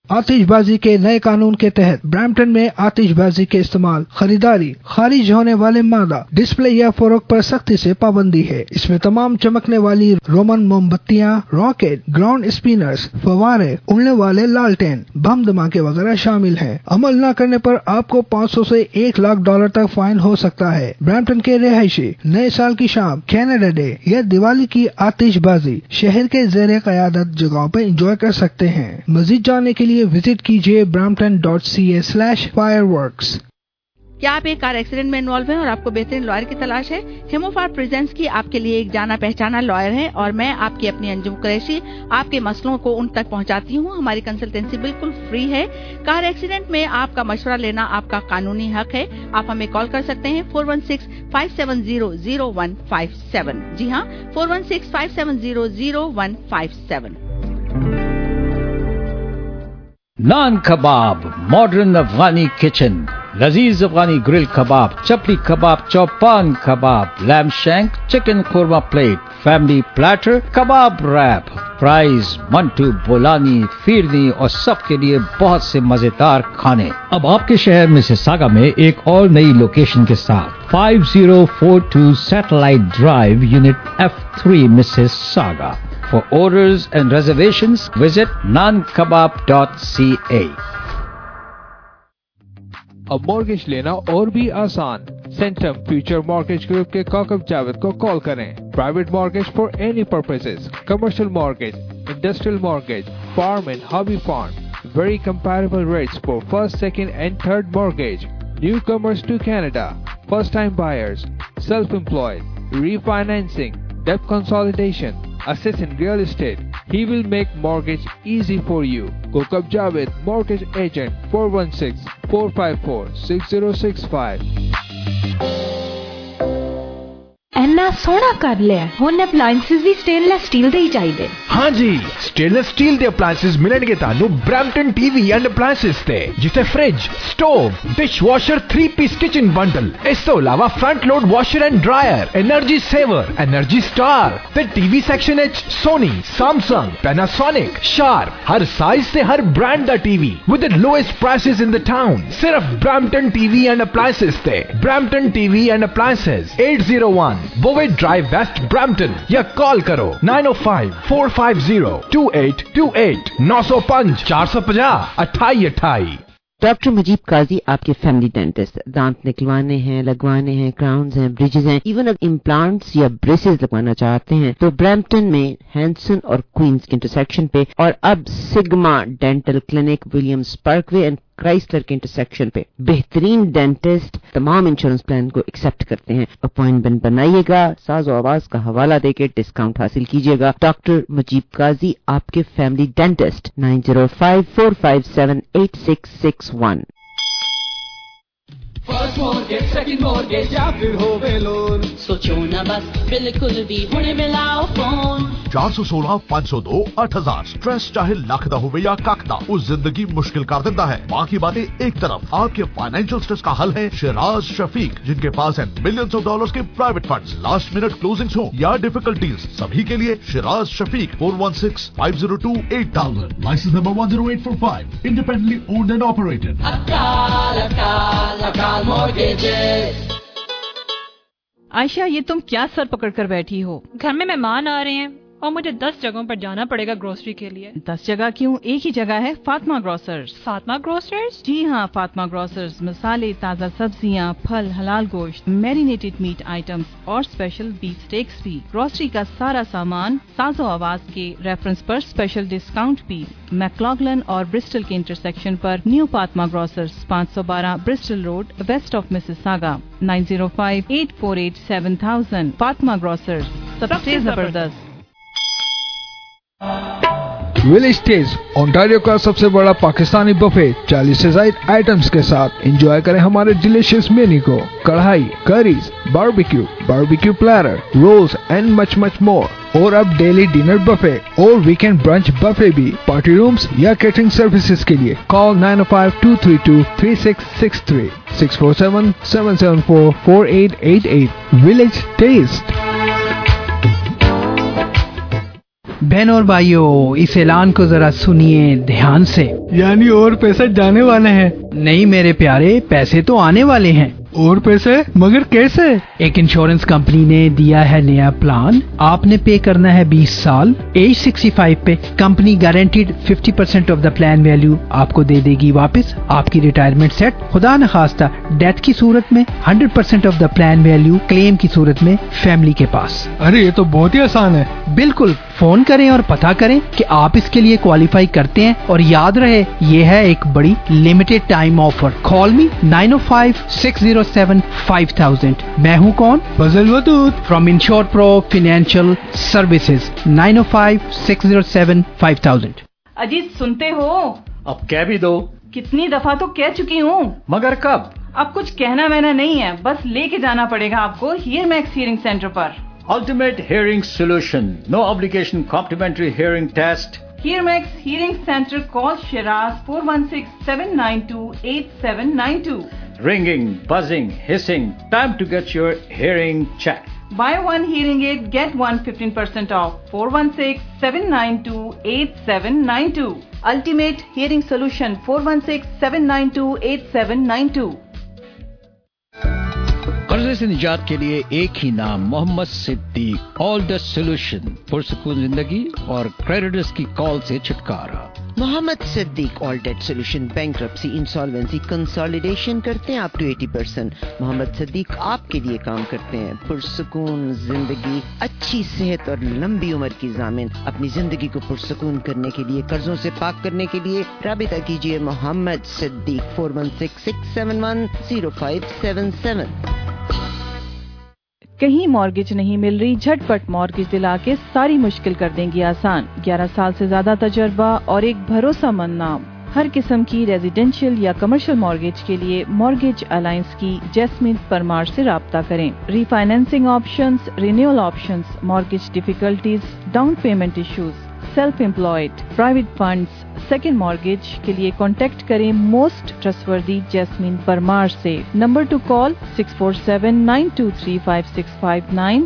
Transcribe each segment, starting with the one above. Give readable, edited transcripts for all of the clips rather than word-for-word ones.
आतिशबाजी के नए कानून के तहत ब्रैम्पटन में आतिशबाजी के इस्तेमाल, खरीदारी, खारिज होने वाले मादा, डिस्प्ले या फरोख्त पर सख्ती से पाबंदी है। इसमें तमाम चमकने वाली रोमन मोमबत्तियां, रॉकेट, ग्राउंड स्पिनर्स, फवारे, उड़ने वाले लालटेन, बम धमाके वगैरह शामिल हैं। अमल न करने पर आपको 500 से $1,00,000 तक फाइन हो सकता है। ब्रैम्पटन के रहायशी नए साल की शाम, कैनेडा डे या दिवाली की आतिशबाजी शहर के ज़ेरे क़यादत जगहों पर एंजॉय कर सकते हैं। मजीद जानने के लिए विजिट कीजिए brampton.ca/fireworks। क्या आप एक कार एक्सीडेंट में इन्वॉल्व हैं और आपको बेहतरीन लॉयर की तलाश है? हेमोफार प्रेजेंस की आपके लिए एक जाना पहचाना लॉयर है और मैं आपकी अपनी अंजुम कुरैशी आपके मसलों को उन तक पहुंचाती हूं। हमारी कंसल्टेंसी बिल्कुल फ्री है। कार एक्सीडेंट में आपका मशवरा लेना आपका कानूनी हक है। आप हमें कॉल कर सकते हैं 416-570-0157। जी हाँ, 416-570-0157। नान कबाब, मॉडर्न अफगानी किचन, लजीज Afghani grill kebab, chapli kebab, चौपान kebab, lamb shank, chicken korma plate, family platter, kebab wrap, fries, मंटू, बोलानी, फिरनी और सबके लिए बहुत से मजेदार खाने। अब आपके शहर मिसिसागा में एक और नई लोकेशन के साथ 5042 satellite drive, unit F3, Mississauga. For orders and reservations, visit nankebab.ca. अब मॉर्गेज लेना और भी आसान। सेंटम फ्यूचर मॉर्गेज ग्रुप के काकब जावेद को कॉल करें। Private mortgage for any purposes, commercial mortgage, industrial mortgage, farm and hobby farm, very comparable rates for first, second and third mortgage, newcomers to Canada, first time buyers, self employed, refinancing, debt consolidation, assist in real estate. He will make mortgage easy for you. Kokab Javed, Mortgage Agent, 416-454-6065. ਇੰਨਾ ਸੋਹਣਾ ਕਰ ਲਿਆ। ਹੁਣ appliances ਵੀ stainless steel ਦੇ ਹੀ ਚਾਹੀਦੇ। हाँ जी, स्टेनलेस स्टील ਦੇ ਅਪਲਾਈਐਂਸਸ ਮਿਲਣਗੇ ਤੁਹਾਨੂੰ ਬ੍ਰੈਂਪਟਨ ਟੀਵੀ ਐਂਡ ਅਪਲਾਈਐਂਸਸ ਤੇ, ਜਿੱਥੇ fridge, stove, dishwasher, three piece kitchen bundle, ਇਸ ਤੋਂ ਇਲਾਵਾ front load washer and dryer, energy saver, energy star ਤੇ ਟੀਵੀ ਸੈਕਸ਼ਨ ਵਿੱਚ ਸੋਨੀ, ਸੈਮਸੰਗ, ਪੈਨਾਸੋਨਿਕ, ਸ਼ਾਰਪ, ਹਰ ਸਾਈਜ਼ ਤੇ ਹਰ ਬ੍ਰਾਂਡ ਦਾ TV with the lowest prices in the town. सिर्फ ब्रैम्पटन टीवी एंड अप्लायंसेस ते। Brampton TV and appliances, 801 Bovaird drive, waste Brampton, या call करो 905-450-2828, 905-450-2828। डॉक्टर मुजीब काजी आपके फैमिली डेंटिस्ट। दांत निकलवाने हैं, लगवाने हैं, क्राउन्स हैं, ब्रिजेस हैं, इवन अगर इम्प्लांट्स या ब्रेसेस लगवाना चाहते हैं तो ब्रैम्पटन में हैंसन और क्वींस के इंटरसेक्शन पे, और अब Sigma dental clinic, Williams Parkway and Chrysler के इंटरसेक्शन पे बेहतरीन डेंटिस्ट तमाम इंश्योरेंस प्लान को एक्सेप्ट करते हैं। अपॉइंटमेंट बनाइएगा, साज़ो आवाज का हवाला देके डिस्काउंट हासिल कीजिएगा। डॉक्टर मुजीब काजी आपके family dentist, 905-457-8661। First mortgage, second mortgage या फिर होवे लोन, सोचो ना बस, बिल्कुल भी हुणे मिलाओ फोन। 416-502-8000। स्ट्रेस चाहे लख दा होवे या कख दा, उस जिंदगी मुश्किल कर देता है। बाकी बातें एक तरफ, आपके फाइनेंशियल स्ट्रेस का हल है शिराज शफीक, जिनके पास है मिलियंस ऑफ डॉलर्स के private funds. Last minute closings हो या डिफिकल्टीज, सभी के लिए Shiraz Shafiq. 416-502-8000। License number 10845। Independently owned and operated. Akal mortgages। Ayesha, ये तुम क्या सर पकड़ कर बैठी हो? घर में मेहमान आ रहे हैं और मुझे 10 जगहों पर जाना पड़ेगा ग्रोसरी के लिए। 10 जगह क्यों? एक ही जगह है, फातिमा ग्रोसर्स। फातिमा ग्रोसर्स? जी हाँ, फातिमा ग्रोसर्स मसाले, ताज़ा सब्जियाँ, फल, हलाल गोश्त, मैरिनेटेड मीट आइटम्स और स्पेशल बीफ स्टेक्स भी। ग्रोसरी का सारा सामान साज़ो आवाज के रेफरेंस पर स्पेशल डिस्काउंट भी। मैक्लॉगलन और ब्रिस्टल के इंटरसेक्शन पर new Fatima grocers, 512 Bristol road, west of Mississauga, 905-848-7000। Fatima grocers, सबसे जबरदस्त। विलेज टेस्ट, ओंटारियो का सबसे बड़ा पाकिस्तानी बफे, 40 से ज्यादा आइटम्स के साथ। एंजॉय करें हमारे डिलीशियस मेन्यू को। Karahi, curries, barbecue platter, rolls and much more. और अब डेली डिनर बफे और वीकेंड ब्रंच बफे भी। पार्टी रूम्स या कैटरिंग सर्विसेज के लिए कॉल 905-232-3663, 647-774-4888। Village test. बहनों और भाइयों, इस ऐलान को जरा सुनिए ध्यान से। यानी और पैसे जाने वाले हैं? नहीं मेरे प्यारे, पैसे तो आने वाले हैं। और पैसे? मगर कैसे? एक इंश्योरेंस कंपनी ने दिया है नया प्लान। आपने पे करना है 20 साल, एज 65 पे। Company guaranteed 50% of the plan value आपको दे देगी वापस। आपकी रिटायरमेंट सेट। खुदा न खास्ता डेथ की सूरत में 100% of the plan value claim की सूरत में फैमिली के पास। अरे ये तो बहुत ही आसान है। बिल्कुल, फोन करें और पता करें कि आप इसके लिए क्वालिफाई करते हैं। और याद रहे, ये है एक बड़ी limited time offer. Call me 905-607-5000। मैं हूँ कौन? Fazal Wadood from Insure Pro financial services. 905-607-5000। Ajit सुनते हो? अब कह भी दो। कितनी दफा तो कह चुकी हूँ। मगर कब? अब कुछ कहना वहना नहीं है, बस लेके जाना पड़ेगा आपको हियर मैक्स हियरिंग सेंटर पर। Ultimate Hearing Solution. No obligation complimentary hearing test. Hear Max Hearing Center. Call Shiraz 416-792-8792. Ringing, buzzing, hissing. Time to get your hearing checked. Buy one hearing aid, get one 15% off. 416-792-8792. Ultimate Hearing Solution. 416-792-8792. कर्जे से निजात के लिए एक ही नाम, Mohammad Siddiq. All the solution, पुरसुकून जिंदगी और क्रेडिटर्स की कॉल से छुटकारा। Mohammad Siddiq all debt solution, bankruptcy, insolvency, consolidation करते हैं अप टू 80%। मोहम्मद सिद्दीक आपके लिए काम करते हैं। पुरसुकून जिंदगी, अच्छी सेहत और लंबी उम्र की ज़ामिन। अपनी जिंदगी को पुरसुकून करने के लिए, कर्जों से पाक करने के लिए राबिता कीजिए मोहम्मद सिद्दीक 416-671-0577। कहीं मॉर्गेज नहीं मिल रही? झटपट मॉर्गेज दिला के सारी मुश्किल कर देंगी आसान। 11 साल से ज्यादा तजर्बा और एक भरोसेमंद नाम। हर किस्म की रेजिडेंशियल या कमर्शियल मॉर्गेज के लिए मॉर्गेज अलायंस की जैस्मिन परमार से राब्ता करें। Refinancing options, renewal options, mortgage difficulties, down payment issues, self employed, private funds, second mortgage के लिए कांटेक्ट करें मोस्ट ट्रस्टवर्दी जैस्मिन परमार से। Number to call 647-923-5659,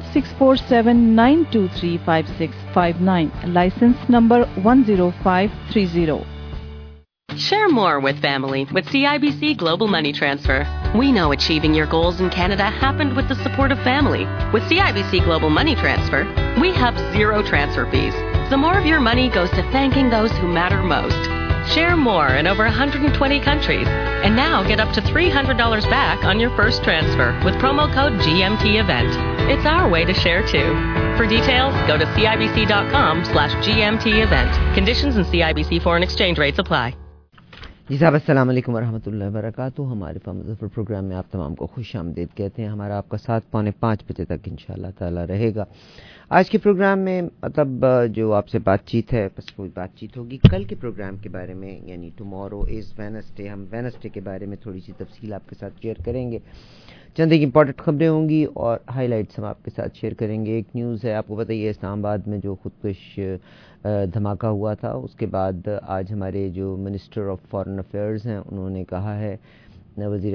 647-923-5659, license number 10530। Share more with family with CIBC Global Money Transfer. We know achieving your goals in Canada happened with the support of family. With CIBC Global Money Transfer, we have zero transfer fees. So more of your money goes to thanking those who matter most. Share more in over 120 countries. And now get up to $300 back on your first transfer with promo code GMT Event. It's our way to share too. For details, go to CIBC.com/GMT Event. Conditions and CIBC foreign exchange rates apply. जी साहब, अस्सलाम वालेकुम वरहमतुल्लाहि वबरकातुहू। हमारे Muzaffar programme में आप तमाम को खुश आमदीद कहते हैं। हमारा आपका साथ 4:45 बजे तक इंशाअल्लाह ताला रहेगा। आज के प्रोग्राम में मतलब जो आपसे बातचीत है, बस कोई बातचीत होगी कल के प्रोग्राम के बारे में, यानी टुमारो इज़ वेडनेसडे। हम वेडनेसडे के बारे में थोड़ी सी तफसील आपके साथ शेयर करेंगे। चंद एक इंपॉर्टेंट खबरें होंगी और हाईलाइट्स हम आपके साथ शेयर करेंगे। एक न्यूज़ है, आपको पता ही है, इस्लामाबाद में जो खुदकुश धमाका हुआ था, उसके बाद आज हमारे जो मिनिस्टर ऑफ फॉरेन अफेयर्स हैं, उन्होंने कहा है, वज़ीर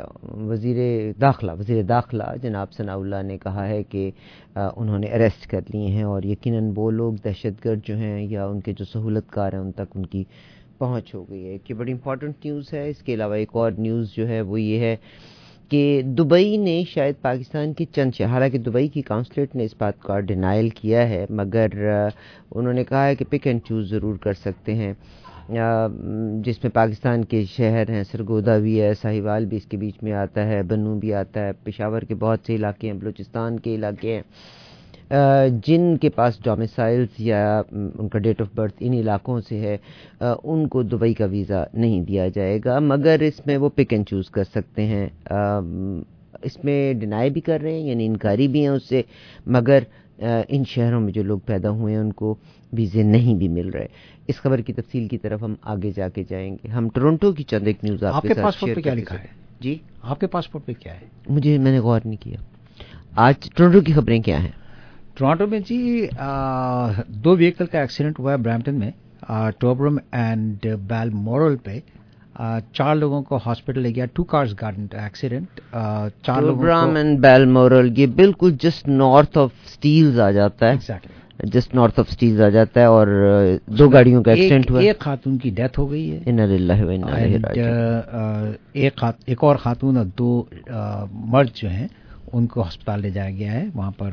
दाखिला जनाब सनाउल्लाह ने कहा है कि उन्होंने अरेस्ट कर लिए हैं और यकीनन वो लोग दहशतगर्द जो हैं या उनके जो सहूलतकार हैं उन तक उनकी पहुंच हो गई है। कि बड़ी इंपॉर्टेंट न्यूज़ है। इसके अलावा एक और न्यूज़ जो है वो ये है कि दुबई ने शायद पाकिस्तान के चंद शहर, हालांकि दुबई की काउंसलेट ने इस बात का डिनाइल किया है, मगर उन्होंने कहा है कि पिक एंड चूज़ ज़रूर कर सकते हैं, जिसमें पाकिस्तान के शहर हैं, सरगोदा भी है, साहिवाल भी इसके बीच में आता है, बन्नू भी आता है, पेशावर के बहुत से इलाके हैं, बलूचिस्तान के इलाके हैं, जिनके पास डोमिसाइल्स या उनका डेट ऑफ बर्थ इन इलाकों से है, उनको दुबई का वीज़ा नहीं दिया जाएगा, मगर इसमें वो पिक एंड चूज़ कर सकते हैं। इसमें डिनाई भी कर रहे हैं, यानी इनकारी भी हैं उससे, मगर इन शहरों में जो लोग पैदा हुए हैं उनको वीज़े नहीं भी मिल रहे। इस खबर की तफसील की तरफ हम आगे जाके जाएंगे। हम टोरंटो की चंद एक न्यूज़ आपके साथ पासपोर्ट पे क्या लिखा है? जी, आपके पासपोर्ट पे क्या है? मैंने गौर नहीं किया। आज टोरंटो की खबरें क्या हैं? टोरंटो में जी 2 व्हीकल का एक्सीडेंट हुआ है ब्रैम्पटन में, टोबरम एंड बैलमोरल पे। 4 लोगों को हॉस्पिटल ले गया। 2 कार्स गॉट एक्सीडेंट। 4 लोगों को। टोबरम एंड बैलमोरल, ये बिल्कुल जस्ट नॉर्थ ऑफ स्टील्स आ जाता है। Exactly. Just north of Steeles آ جاتا ہے, اور 2 گاڑیوں کا ایکسیڈنٹ ہوا. ایک خاتون کی ڈیتھ ہو گئی ہے, انا للہ و انا الیہ راجعون. ایک اور خاتون اور 2 مرد جو ہیں ان کو ہسپتال لے جایا گیا ہے. وہاں پر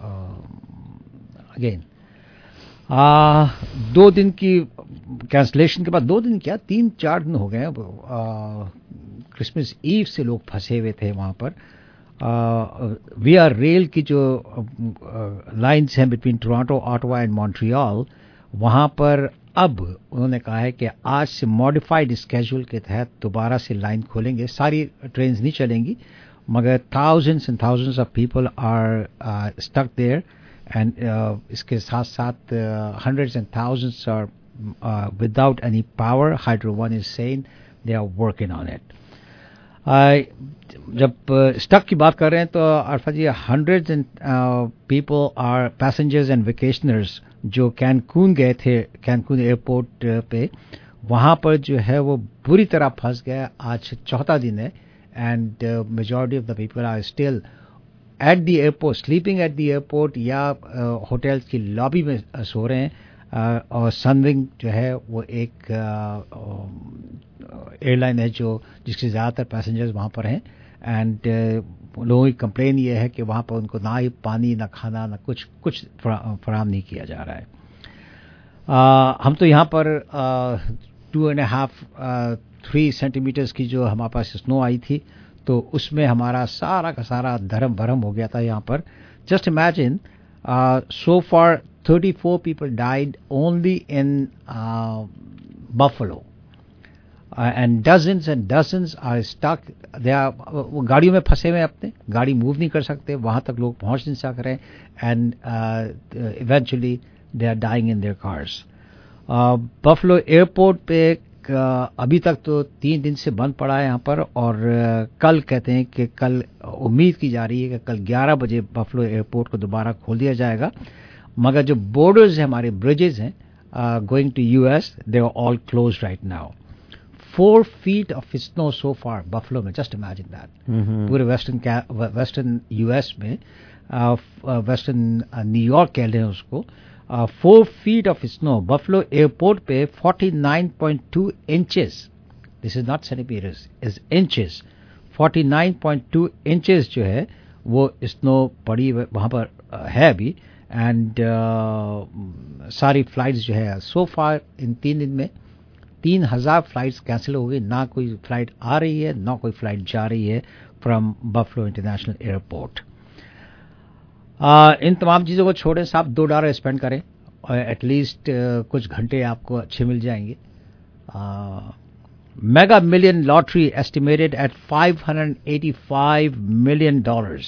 اگین 2 دن کی کینسلیشن کے بعد 2 دن کیا 3-4 دن ہو گئے. کرسمس ایو سے لوگ پھنسے ہوئے تھے وہاں پر. وی آر ریل کی جو لائنز ہیں between Toronto, Ottawa and Montreal, وہاں پر اب انہوں نے کہا ہے کہ آج سے ماڈیفائڈ اسکیجول کے تحت دوبارہ سے لائن کھولیں گے. ساری ٹرینز نہیں چلیں گی مگر thousands and thousands of people are stuck there, and اس کے ساتھ ساتھ hundreds and thousands are without any power. Hydro One is saying they are working on it. جب اسٹک کی بات کر رہے ہیں تو Arfa ji hundred people are passengers and vacationers جو کینکون گئے تھے, کینکون ایئرپورٹ پہ, وہاں پر جو ہے وہ بری طرح پھنس گیا. آج 4تھا دن ہے and majority of the people are still at the airport, sleeping at the airport یا ہوٹل کی لابی میں سو رہے ہیں. اور سنونگ جو ہے وہ ایک ایئر لائن ہے جو جس کے زیادہ تر پیسنجرز وہاں پر ہیں, اینڈ لوگوں کی کمپلین یہ ہے کہ وہاں پر ان کو نہ ہی پانی, نہ کھانا, نہ کچھ فراہم نہیں کیا جا رہا ہے. ہم تو یہاں پر 2.5-3 سینٹی میٹرز کی جو ہمارے پاس اسنو آئی تھی تو اس میں ہمارا سارا کا سارا دھرم بھرم ہو گیا تھا یہاں پر. Just imagine, so far 34 people died only in Buffalo, and dozens are stuck. They are وہ گاڑیوں میں پھنسے ہوئے, اپنے گاڑی موو نہیں کر سکتے, وہاں تک لوگ پہنچ نہیں سک رہے, and eventually they are dying in their cars. Buffalo airport پہ ابھی تک تو 3 دن سے بند پڑا ہے یہاں پر, اور کل کہتے ہیں کہ کل امید کی جا رہی ہے کہ کل 11 بجے بفلو ایئرپورٹ کو دوبارہ کھول دیا جائے گا. مگر جو بارڈرز ہیں, ہمارے بریجز ہیں going to US, they are all closed right now. 4 feet of snow so far Buffalo میں, just imagine that. پورے ویسٹرن US میں, ویسٹرن نیو یارک کہہ لیں اس کو, 4 feet of snow. Buffalo airport پہ 49.2 inches. This is not centimeters, is inches. 49.2 inches جو ہے وہ اسنو پڑی وہاں پر ہے ابھی, اینڈ ساری فلائٹس جو ہے سو فار ان 3 دن میں 3000 فلائٹس کینسل ہو گئی. نہ کوئی فلائٹ آ رہی ہے, نہ کوئی فلائٹ جا رہی ہے فرام بفلو انٹرنیشنل ایئرپورٹ. ان تمام چیزوں کو چھوڑیں صاحب, $2 اسپینڈ کریں اور ایٹ لیسٹ کچھ گھنٹے آپ کو اچھے مل جائیں گے. Mega million lottery estimated at $585 million.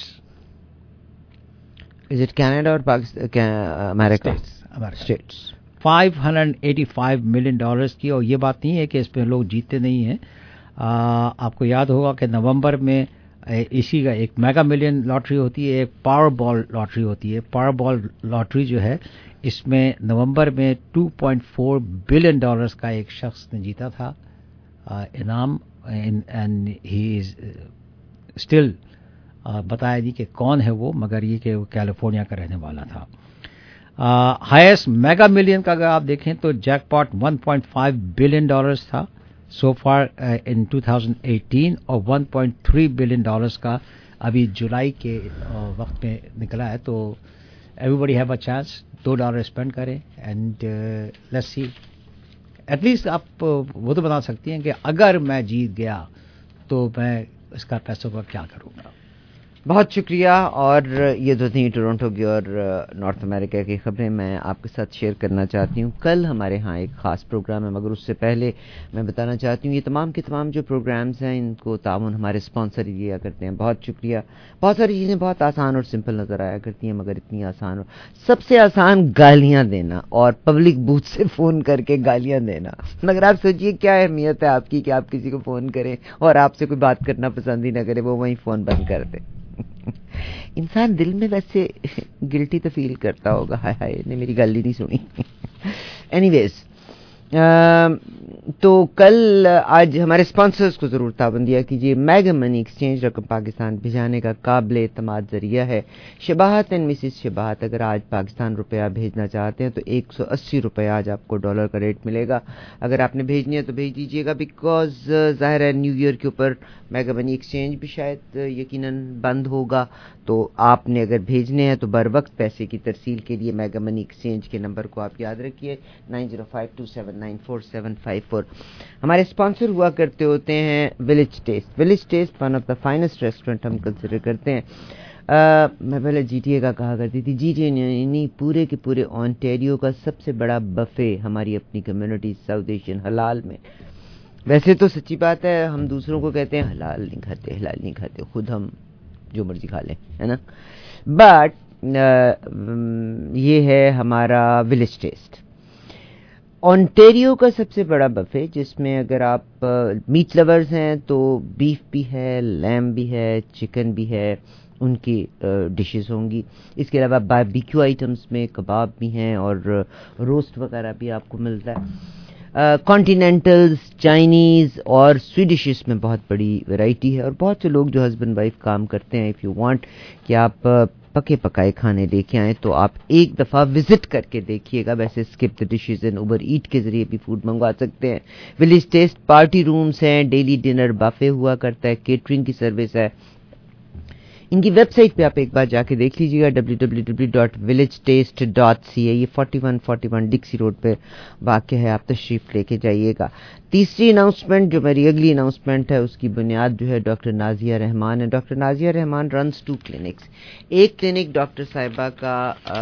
Is it Canada or Pakistan? America? States. $585 million کی, اور یہ بات نہیں ہے کہ اس پہ لوگ جیتے نہیں ہیں. آپ کو یاد ہوگا کہ نومبر میں اسی کا ایک میگا ملین لاٹری ہوتی ہے, ایک پاور بال لاٹری ہوتی ہے. پاور بال لاٹری جو ہے اس میں نومبر میں $2.4 billion کا ایک شخص نے جیتا تھا انعام, اینڈ ہی از اسٹل بتایا نہیں کہ کون ہے وہ, مگر یہ کہ وہ کیلیفورنیا کا رہنے والا تھا. ہائیسٹ میگا ملین کا اگر آپ دیکھیں تو جیک پاٹ $1.5 billion تھا سو فار ان 2018, اور $1.3 billion کا ابھی جولائی کے وقت میں نکلا ہے. تو everybody have a chance, $2 spend کریں and let's see. At least آپ وہ تو بتا سکتی ہیں کہ اگر میں جیت گیا تو میں اس کا پیسوں کا کیا کروں گا. بہت شکریہ. اور یہ تو تھیں ٹورنٹو کی اور نارتھ امریکہ کی خبریں میں آپ کے ساتھ شیئر کرنا چاہتی ہوں. کل ہمارے ہاں ایک خاص پروگرام ہے, مگر اس سے پہلے میں بتانا چاہتی ہوں یہ تمام کے تمام جو پروگرامز ہیں ان کو تعاون ہمارے اسپانسر دیا کرتے ہیں. بہت شکریہ. بہت ساری چیزیں بہت آسان اور سمپل نظر آیا کرتی ہیں, مگر اتنی آسان, اور سب سے آسان گالیاں دینا اور پبلک بوتھ سے فون کر کے گالیاں دینا. مگر آپ سوچیے کیا اہمیت ہے آپ کی کہ آپ کسی کو فون کریں اور آپ سے کوئی بات کرنا پسند ہی نہ کرے, وہ وہیں فون بند کر دے. انسان دل میں ویسے گلٹی تو فیل کرتا ہوگا, ہائے ہائے نے میری گل ہی نہیں سنی. اینی ویز, تو کل آج ہمارے اسپانسرز کو ضرور پابندیہ کیجیے. میگا منی ایکسچینج رقم پاکستان بھیجانے کا قابل اعتماد ذریعہ ہے. شباہت اینڈ مسز شباہت اگر آج پاکستان روپیہ بھیجنا چاہتے ہیں تو 180 روپے آج آپ کو ڈالر کا ریٹ ملے گا. اگر آپ نے بھیجنی ہے تو بھیج دیجیے گا, بیکاز ظاہر ہے نیو ایئر کے اوپر میگا منی ایکسچینج بھی شاید یقیناً بند ہوگا. تو آپ نے اگر بھیجنے ہیں تو بر وقت پیسے کی ترسیل کے لیے میگا منی ایکسچینج کے نمبر کو آپ یاد رکھیے 9052794754. ہمارے اسپانسر ہوا کرتے ہوتے ہیں village taste. Village taste one of the finest restaurant ہم کنسیڈر کرتے ہیں. میں پہلے جی ٹی اے کا کہا کرتی تھی, جی ٹی اے پورے کے پورے آنٹیریو کا سب سے بڑا بفے ہماری اپنی کمیونٹی ساؤتھ ایشین حلال میں. ویسے تو سچی بات ہے ہم دوسروں کو کہتے ہیں حلال نہیں کھاتے, خود ہم جو مرضی کھا لیں, ہے نا. بٹ یہ ہے ہمارا ولیج ٹیسٹ, آنٹیریو کا سب سے بڑا بفے, جس میں اگر آپ میٹ لورز ہیں تو بیف بھی ہے, لیمب بھی ہے, چکن بھی ہے, ان کی ڈشز ہوں گی. اس کے علاوہ باربیکیو آئٹمس میں کباب بھی ہیں اور روسٹ وغیرہ بھی آپ کو ملتا ہے. کانٹیننٹلز, چائنیز اور سویڈشز میں بہت بڑی ویرائٹی ہے. اور بہت سے لوگ جو ہسبینڈ وائف کام کرتے ہیں, اف یو وانٹ کہ آپ پکے پکائے کھانے لے کے آئیں تو آپ ایک دفعہ وزٹ کر کے دیکھیے گا. ویسے Skip the Dishes and Uber Eats کے ذریعے بھی فوڈ منگوا سکتے ہیں. ولیج ٹیسٹ پارٹی رومز ہیں, ڈیلی ڈنر بافے ہوا کرتا ہے, کیٹرنگ کی سروس ہے. ان کی ویب سائٹ پہ آپ ایک بار جا کے دیکھ لیجیے گا www.villagetaste.ca. یہ 4141 ڈکسی روڈ پہ واقع ہے, آپ تشریف لے کے جائیے گا. تیسری اناؤنسمنٹ جو میری اگلی اناؤنسمنٹ ہے اس کی بنیاد جو ہے ڈاکٹر نازیہ رحمان ہے. Doctor Nazia Rehman runs 2 clinics. ایک کلینک ڈاکٹر صاحبہ کا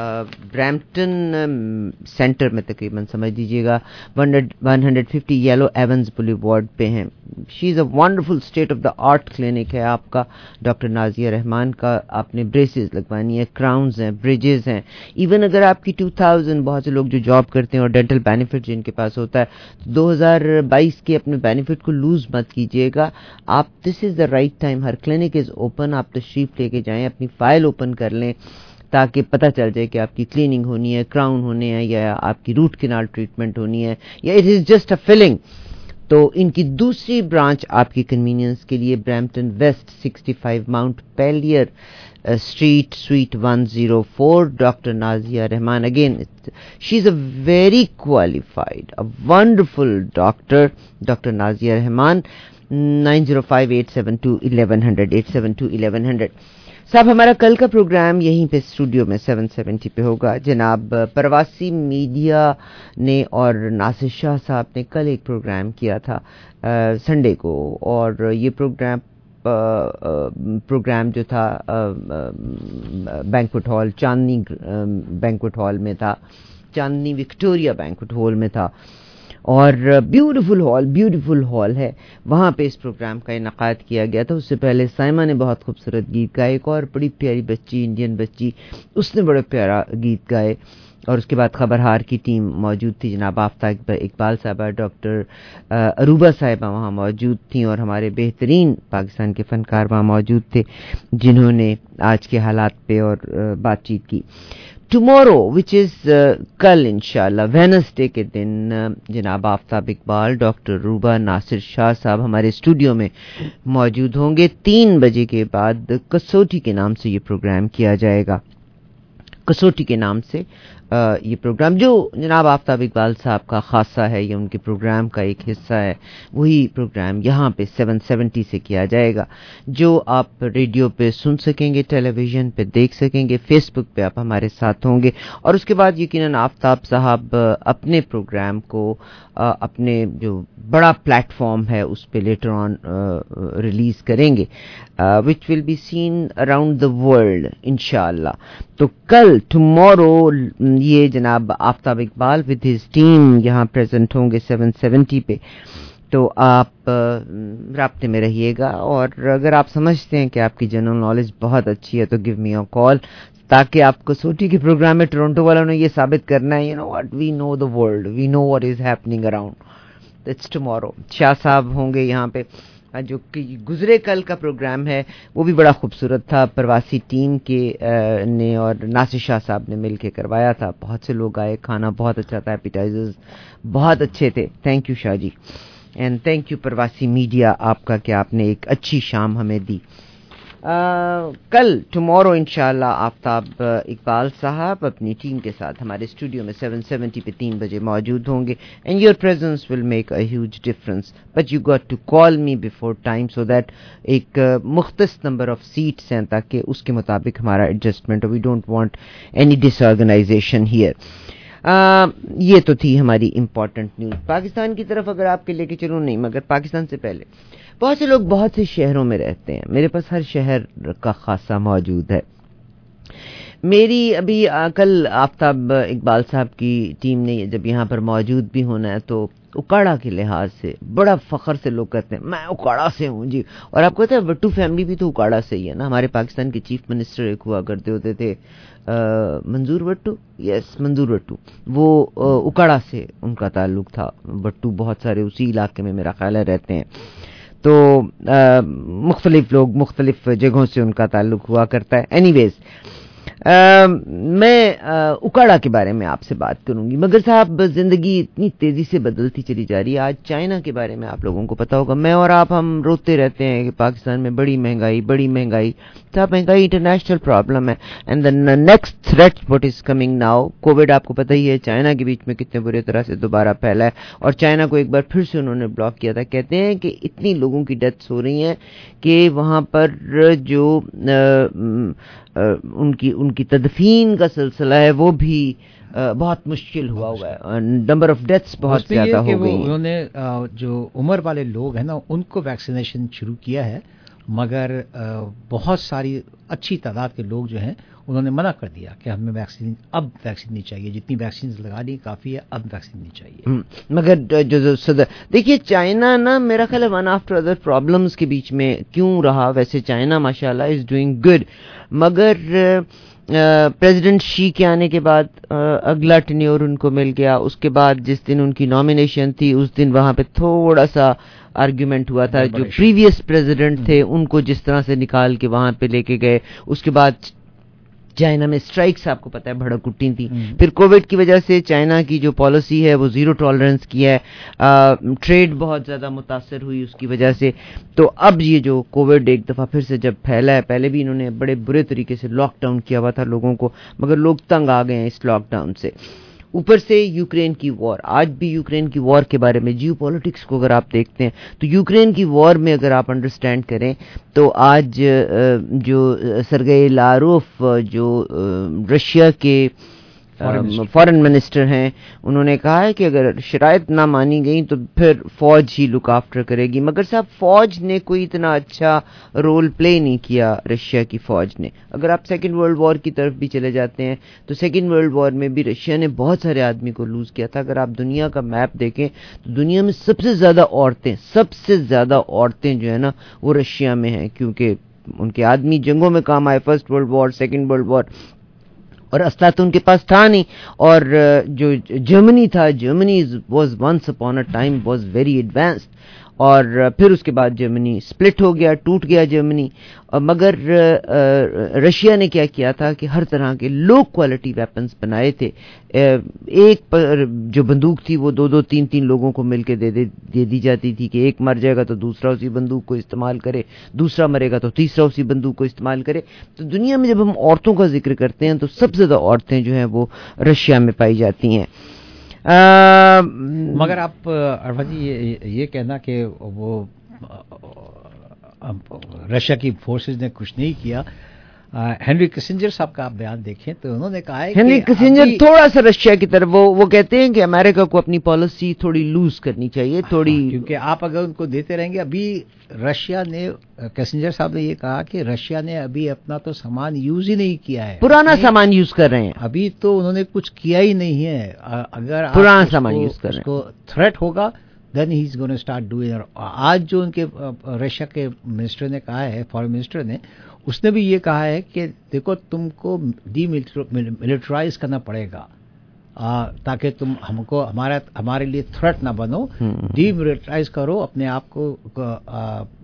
برامپٹن سینٹر میں تقریباً سمجھ لیجیے گا 150 یلو ایونز بولیوارڈ پہ ہیں. She is a wonderful state of the art clinic ہے آپ کا ڈاکٹر نازیہ رحمان کا. آپ نے بریسز لگوانی ہے, کراؤنز ہیں, بریجز ہیں. ایون اگر آپ کی 2000 بہت سے لوگ جو جاب کرتے ہیں اور ڈینٹل بینیفٹ جن کے پاس ہوتا ہے 2022 کے اپنے بینیفٹ کو لوز مت کیجیے گا آپ. This is the right time. Her clinic is open. آپ تشریف لے کے جائیں, اپنی فائل اوپن کر لیں تاکہ پتہ چل جائے کہ آپ کی کلیننگ ہونی ہے, کراؤن ہونے ہیں, یا آپ کی روٹ کنال ٹریٹمنٹ ہونی ہے, یا it is just a filling. تو ان کی دوسری برانچ آپ کی کنوینئنس کے لیے برامپٹن ویسٹ 65 ماؤنٹ پیلیئر Street suite 104. Doctor Nazia Rahman, again she is a very qualified, a wonderful doctor. Doctor Nazia Rahman 9058721100 8721100. صاحب ہمارا کل کا پروگرام یہیں پہ اسٹوڈیو میں 770 پہ ہوگا. جناب پرواسی میڈیا نے اور ناصر شاہ صاحب نے کل ایک پروگرام کیا تھا سنڈے کو, اور یہ پروگرام جو تھا banquet hall Chandni banquet hall میں تھا, چاندنی وکٹوریا بینکوٹ ہال میں تھا. اور بیوٹیفل ہال ہے, وہاں پہ اس پروگرام کا انعقاد کیا گیا تھا. اس سے پہلے سائمہ نے بہت خوبصورت گیت گائے, ایک اور بڑی پیاری بچی انڈین بچی اس نے بڑا پیارا گیت گائے, اور اس کے بعد خبرہار کی ٹیم موجود تھی. جناب آفتاب اقبال صاحبہ, ڈاکٹر عروبہ صاحبہ وہاں موجود تھیں, اور ہمارے بہترین پاکستان کے فنکار وہاں موجود تھے جنہوں نے آج کے حالات پہ اور بات چیت کی. ٹمورو وچ از کل انشاءاللہ وینسڈے کے دن جناب آفتاب اقبال, ڈاکٹر عروبہ, ناصر شاہ صاحب ہمارے اسٹوڈیو میں موجود ہوں گے. 3 بجے کے بعد کسوٹی کے نام سے یہ پروگرام کیا جائے گا. کسوٹی کے نام سے یہ پروگرام جو جناب آفتاب اقبال صاحب کا خاصہ ہے, یہ ان کے پروگرام کا ایک حصہ ہے, وہی پروگرام یہاں پہ 770 سے کیا جائے گا, جو آپ ریڈیو پہ سن سکیں گے, ٹیلی ویژن پہ دیکھ سکیں گے, فیس بک پہ آپ ہمارے ساتھ ہوں گے. اور اس کے بعد یقیناً آفتاب صاحب اپنے پروگرام کو اپنے جو بڑا پلیٹ فارم ہے اس پہ لیٹر آن ریلیز کریں گے, which will be seen around the world انشاءاللہ. تو کل ٹمورو یہ جناب Aftab Iqbal with his team یہاں پریزنٹ ہوں گے 770 پہ. تو آپ رابطے میں رہیے گا, اور اگر آپ سمجھتے ہیں کہ آپ کی جنرل نالج بہت اچھی ہے تو گیو می اے کال, تاکہ آپ کو سوٹی کے پروگرام میں ٹورنٹو والوں نے یہ ثابت کرنا ہے, we know the world, we know what is happening around. It's tomorrow. Shah صاحب ہوں گے یہاں پہ, جو کہ گزرے کل کا پروگرام ہے وہ بھی بڑا خوبصورت تھا. پرواسی ٹیم کے نے اور ناصر شاہ صاحب نے مل کے کروایا تھا. بہت سے لوگ آئے, کھانا بہت اچھا تھا, ایپیٹائزرز بہت اچھے تھے. Thank you Shah ji, and thank you Pravasi Media آپ کا کہ آپ نے ایک اچھی شام ہمیں دی. کل ٹمورو انشاءاللہ آفتاب اقبال صاحب اپنی ٹیم کے ساتھ ہمارے اسٹوڈیو میں 770 پہ 3 بجے موجود ہوں گے. And your presence will make a huge difference, but you got to call me before time so that ایک مختص نمبر آف سیٹس ہیں تاکہ اس کے مطابق ہمارا adjustment, we don't want any disorganization here. یہ تو تھی ہماری امپورٹنٹ نیوز. پاکستان کی طرف اگر آپ کے لے کے چلوں, نہیں مگر پاکستان سے پہلے بہت سے لوگ بہت سے شہروں میں رہتے ہیں. میرے پاس ہر شہر کا خاصہ موجود ہے. میری ابھی کل آفتاب اقبال صاحب کی ٹیم نے جب یہاں پر موجود بھی ہونا ہے تو اکاڑا کے لحاظ سے بڑا فخر سے لوگ کہتے ہیں میں اکاڑا سے ہوں جی. اور آپ کہتے ہیں وٹو فیملی بھی تو اکاڑا سے ہی ہے نا. ہمارے پاکستان کے چیف منسٹر ایک ہوا کرتے ہوتے تھے منظور وٹو, یس منظور وٹو, وہ اکاڑا سے ان کا تعلق تھا. وٹو بہت سارے اسی علاقے میں میرا خیال ہے رہتے ہیں, تو مختلف لوگ مختلف جگہوں سے ان کا تعلق ہوا کرتا ہے. اینی ویز میں اکاڑا کے بارے میں آپ سے بات کروں گی, مگر صاحب زندگی اتنی تیزی سے بدلتی چلی جا رہی ہے. آج چائنا کے بارے میں آپ لوگوں کو پتا ہوگا, میں اور آپ ہم روتے رہتے ہیں کہ پاکستان میں بڑی مہنگائی بڑی مہنگائی. صاحب مہنگائی انٹرنیشنل پرابلم ہے. And the next threat what is coming now, COVID آپ کو پتہ ہی ہے چائنا کے بیچ میں کتنے برے طرح سے دوبارہ پھیلا ہے, اور چائنا کو ایک بار پھر سے انہوں نے بلاک کیا تھا. کہتے ہیں کہ اتنی لوگوں کی ڈیتھس ہو رہی ہیں کہ وہاں پر جو ان کی تدفین کا سلسلہ ہے وہ بھی بہت مشکل ہوا ہے. نمبر آف ڈیتھس بہت زیادہ ہو گئی. انہوں نے جو عمر والے لوگ ہیں نا ان کو ویکسینیشن شروع کیا ہے, مگر بہت ساری اچھی تعداد کے لوگ جو ہیں انہوں نے منع کر دیا کہ ہمیں ویکسین نہیں چاہیے, جتنی ویکسین لگانی کافی ہے, اب ویکسین نہیں چاہیے. مگر جو صدر دیکھیے چائنا نا میرا خیال ہے ون آفٹر ادر پرابلمس کے بیچ میں کیوں رہا. ویسے چائنا ماشاءاللہ از ڈوئنگ گڈ, مگر پریزیڈنٹ شی کے آنے کے بعد اگلا ٹینیور ان کو مل گیا. اس کے بعد جس دن ان کی نامینیشن تھی اس دن وہاں پہ تھوڑا سا آرگیومنٹ ہوا تھا. جو پریویس پریزیڈنٹ تھے ان کو جس طرح سے نکال کے وہاں پہ لے کے گئے, اس کے بعد چائنا میں اسٹرائکس آپ کو پتا ہے بھڑک اٹھی تھی. پھر کووڈ کی وجہ سے چائنا کی جو پالیسی ہے وہ زیرو ٹالرنس کی ہے, ٹریڈ بہت زیادہ متاثر ہوئی اس کی وجہ سے. تو اب یہ جو کووڈ ایک دفعہ پھر سے جب پھیلا ہے, پہلے بھی انہوں نے بڑے برے طریقے سے لاک ڈاؤن کیا ہوا تھا لوگوں کو, مگر لوگ تنگ آ گئے ہیں اس لاک ڈاؤن سے. اوپر سے یوکرین کی وار, آج بھی یوکرین کی وار کے بارے میں جیو پولیٹکس کو اگر آپ دیکھتے ہیں تو یوکرین کی وار میں اگر آپ انڈرسٹینڈ کریں تو آج جو سرگئی لاروف جو رشیا کے فارن منسٹر ہیں, انہوں نے کہا ہے کہ اگر شرائط نہ مانی گئی تو پھر فوج ہی لک آفٹر کرے گی. مگر صاحب فوج نے کوئی اتنا اچھا رول پلے نہیں کیا رشیا کی فوج نے. اگر آپ سیکنڈ ورلڈ وار کی طرف بھی چلے جاتے ہیں تو سیکنڈ ورلڈ وار میں بھی رشیا نے بہت سارے آدمی کو لوز کیا تھا. اگر آپ دنیا کا میپ دیکھیں تو دنیا میں سب سے زیادہ عورتیں جو ہے نا وہ رشیا میں ہیں, کیونکہ ان کے آدمی جنگوں میں کام آئے, first world war, second world war, اور اسلحہ تو ان کے پاس تھا نہیں. اور جو جرمنی تھا, Germany was once upon a time was very advanced, اور پھر اس کے بعد جرمنی سپلٹ ہو گیا, ٹوٹ گیا جرمنی. مگر رشیا نے کیا کیا تھا کہ ہر طرح کے لو کوالٹی ویپنز بنائے تھے. ایک جو بندوق تھی وہ 2-3 لوگوں کو مل کے دے دی جاتی تھی کہ ایک مر جائے گا تو دوسرا اسی بندوق کو استعمال کرے, دوسرا مرے گا تو تیسرا اسی بندوق کو استعمال کرے. تو دنیا میں جب ہم عورتوں کا ذکر کرتے ہیں تو سب سے زیادہ عورتیں جو ہیں وہ رشیا میں پائی جاتی ہیں. مگر آپ ارفا جی یہ کہنا کہ وہ رشیا کی فورسز نے کچھ نہیں کیا, ہینری کسنجر صاحب کا آپ بیان دیکھیں تو انہوں نے کہا ہے ہینری کسنجر تھوڑا سا رشیا کی طرف وہ کہتے ہیں کہ امریکہ کو اپنی پالیسی تھوڑی لوز کرنی چاہیے تھوڑی, کیونکہ آپ اگر ان کو دیتے رہیں گے. ابھی رشیا نے, کسنجر صاحب نے یہ کہا کہ رشیا نے ابھی اپنا تو سامان یوز ہی نہیں کیا ہے, پرانا سامان یوز کر رہے ہیں. ابھی تو انہوں نے کچھ کیا ہی نہیں ہے. اگر پرانا سامان یوز کر رہے ہیں, اس کو تھریٹ ہوگا then he is going to start doing it. آج جو ان کے رشیا کے منسٹر نے کہا ہے, فارن منسٹر نے, اس نے بھی یہ کہا ہے کہ دیکھو تم کو ڈی ملٹرائز کرنا پڑے گا تاکہ تم ہمارے لیے تھریٹ نہ بنو. ڈی ملٹرائز کرو, اپنے آپ کو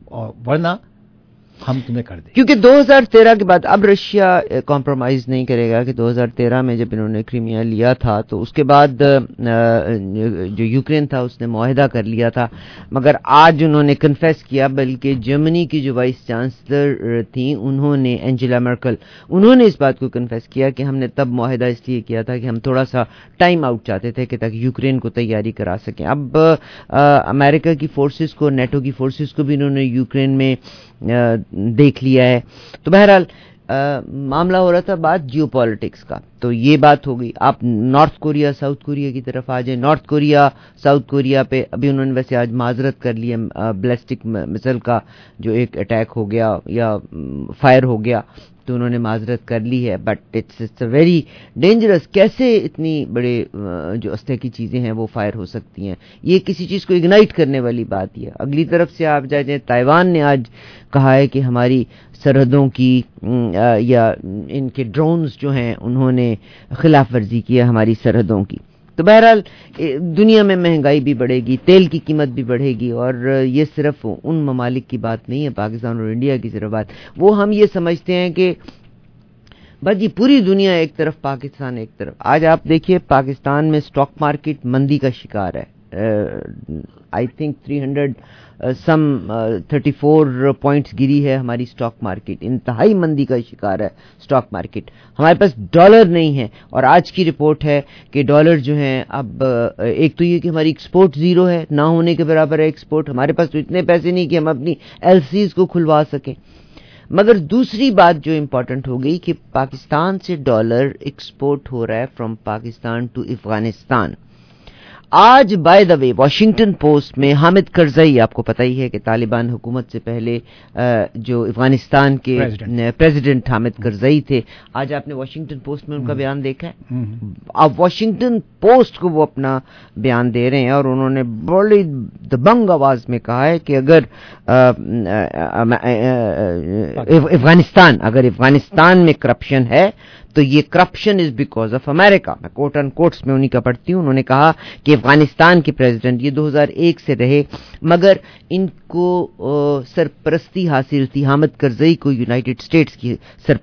और वरना हम तुम्हें कर दें। क्योंकि 2013 के बाद अब रशिया कॉम्प्रोमाइज नहीं करेगा कि 2013 में जब इन्होंने क्रीमिया लिया था तो उसके बाद जो यूक्रेन था उसने मुआहदा कर लिया था, मगर आज उन्होंने कन्फेस किया, बल्कि जर्मनी की जो वाइस चांसलर थी उन्होंने, एंजेला मर्कल, उन्होंने इस बात को कन्फेस किया कि हमने तब मुआहदा इसलिए किया था कि हम थोड़ा सा टाइम आउट चाहते थे कि ताकि यूक्रेन को तैयारी करा सकें। अब अमेरिका की फोर्सेस को, नेटो की फोर्सेस को भी इन्होंने यूक्रेन में देख लिया है। तो बहरहाल मामला हो रहा था बात जियोपॉलिटिक्स का, तो ये बात हो गई। आप नॉर्थ कोरिया साउथ कोरिया की तरफ आ जाए। नॉर्थ कोरिया साउथ कोरिया पे अभी उन्होंने वैसे आज माजरत कर ली है, बैलिस्टिक मिसाइल का जो एक अटैक हो गया या फायर हो गया तो उन्होंने माजरत कर ली है, but it's a very dangerous. कैसे इतनी बड़े जो अस्ते की चीज़ें हैं वो फायर हो सकती हैं, ये किसी चीज़ को इग्नाइट करने वाली बात ही है। अगली तरफ से आप जाए, ताइवान ने आज कहा है कि हमारी सरहदों की या इनके ड्रोन्स जो हैं उन्होंने खिलाफ वर्जी की है हमारी सरहदों की। तो बहरहाल दुनिया में महंगाई भी बढ़ेगी, तेल की कीमत भी बढ़ेगी, और ये सिर्फ उन ममालिक की बात नहीं है, पाकिस्तान और इंडिया की सिर्फ बात। वो हम ये समझते हैं कि बस ये पूरी दुनिया एक तरफ, पाकिस्तान एक तरफ। आज आप देखिए पाकिस्तान में स्टॉक मार्केट मंदी का शिकार है। आई थिंक 34 पॉइंट्स गिरी है हमारी स्टॉक मार्केट, इंतहाई मंदी का शिकार है स्टॉक मार्केट। हमारे पास डॉलर नहीं है, और आज की रिपोर्ट है कि डॉलर जो है अब एक तो ये कि हमारी एक्सपोर्ट जीरो है, ना होने के बराबर है एक्सपोर्ट। हमारे पास तो इतने पैसे नहीं कि हम अपनी एलसीज को खुलवा सकें। मगर दूसरी बात जो इंपॉर्टेंट हो गई कि पाकिस्तान से डॉलर एक्सपोर्ट हो रहा है फ्रॉम पाकिस्तान टू अफगानिस्तान। आज by the way Washington Post में हामिद करजई, आपको पता ही है कि तालिबान हुकूमत से पहले जो अफगानिस्तान के प्रेसिडेंट हामिद करजई थे, आज आपने वॉशिंगटन पोस्ट में उनका बयान देखा है। अब वॉशिंगटन पोस्ट को वो अपना बयान दे रहे हैं और उन्होंने बड़ी दबंग आवाज में कहा है कि अगर अफगानिस्तान में करप्शन है तो ये corruption is because of America. मैं कोट एंड कोट्स में उन्हीं का पढ़ती हूँ। उन्होंने कहा कि अफगानिस्तान के प्रेसिडेंट ये 2001 से रहे, मगर इनको सरपरस्ती हासिल थी, हामिद करजई को यूनाइटेड स्टेट्स की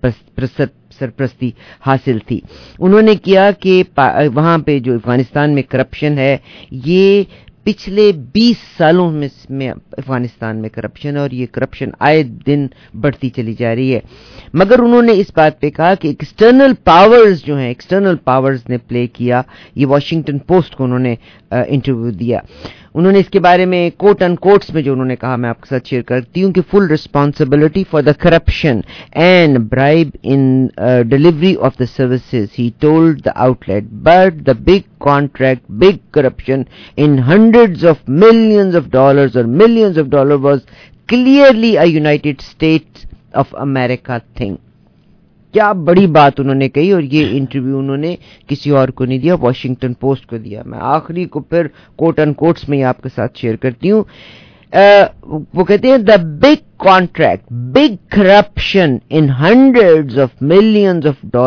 सरपरस्ती हासिल थी। उन्होंने किया कि वहां पे जो अफगानिस्तान में करप्शन है, ये पिछले 20 सालों में अफगानिस्तान में करप्शन, और ये करप्शन आए दिन बढ़ती चली जा रही है। मगर उन्होंने इस बात पे कहा कि एक्सटर्नल पावर्स जो हैं, एक्सटर्नल पावर्स ने प्ले किया। ये वॉशिंगटन पोस्ट को उन्होंने इंटरव्यू दिया। उन्होंने इसके बारे में कोट एंड कोट्स में जो उन्होंने कहा मैं आपके साथ शेयर करती हूँ कि full responsibility for the corruption and bribe in delivery of the services, he told the outlet, but the big contract, big corruption in hundreds of millions of dollars or millions of dollars was clearly a United States of America thing. क्या बड़ी बात उन्होंने कही, और ये interview उन्होंने किसी और को नहीं दिया, वॉशिंगटन पोस्ट को दिया। मैं आखिरी को फिर कोट एंड कोट्स में आपके साथ शेयर करती हूँ। वो कहते हैं the big contract, big corruption in hundreds of millions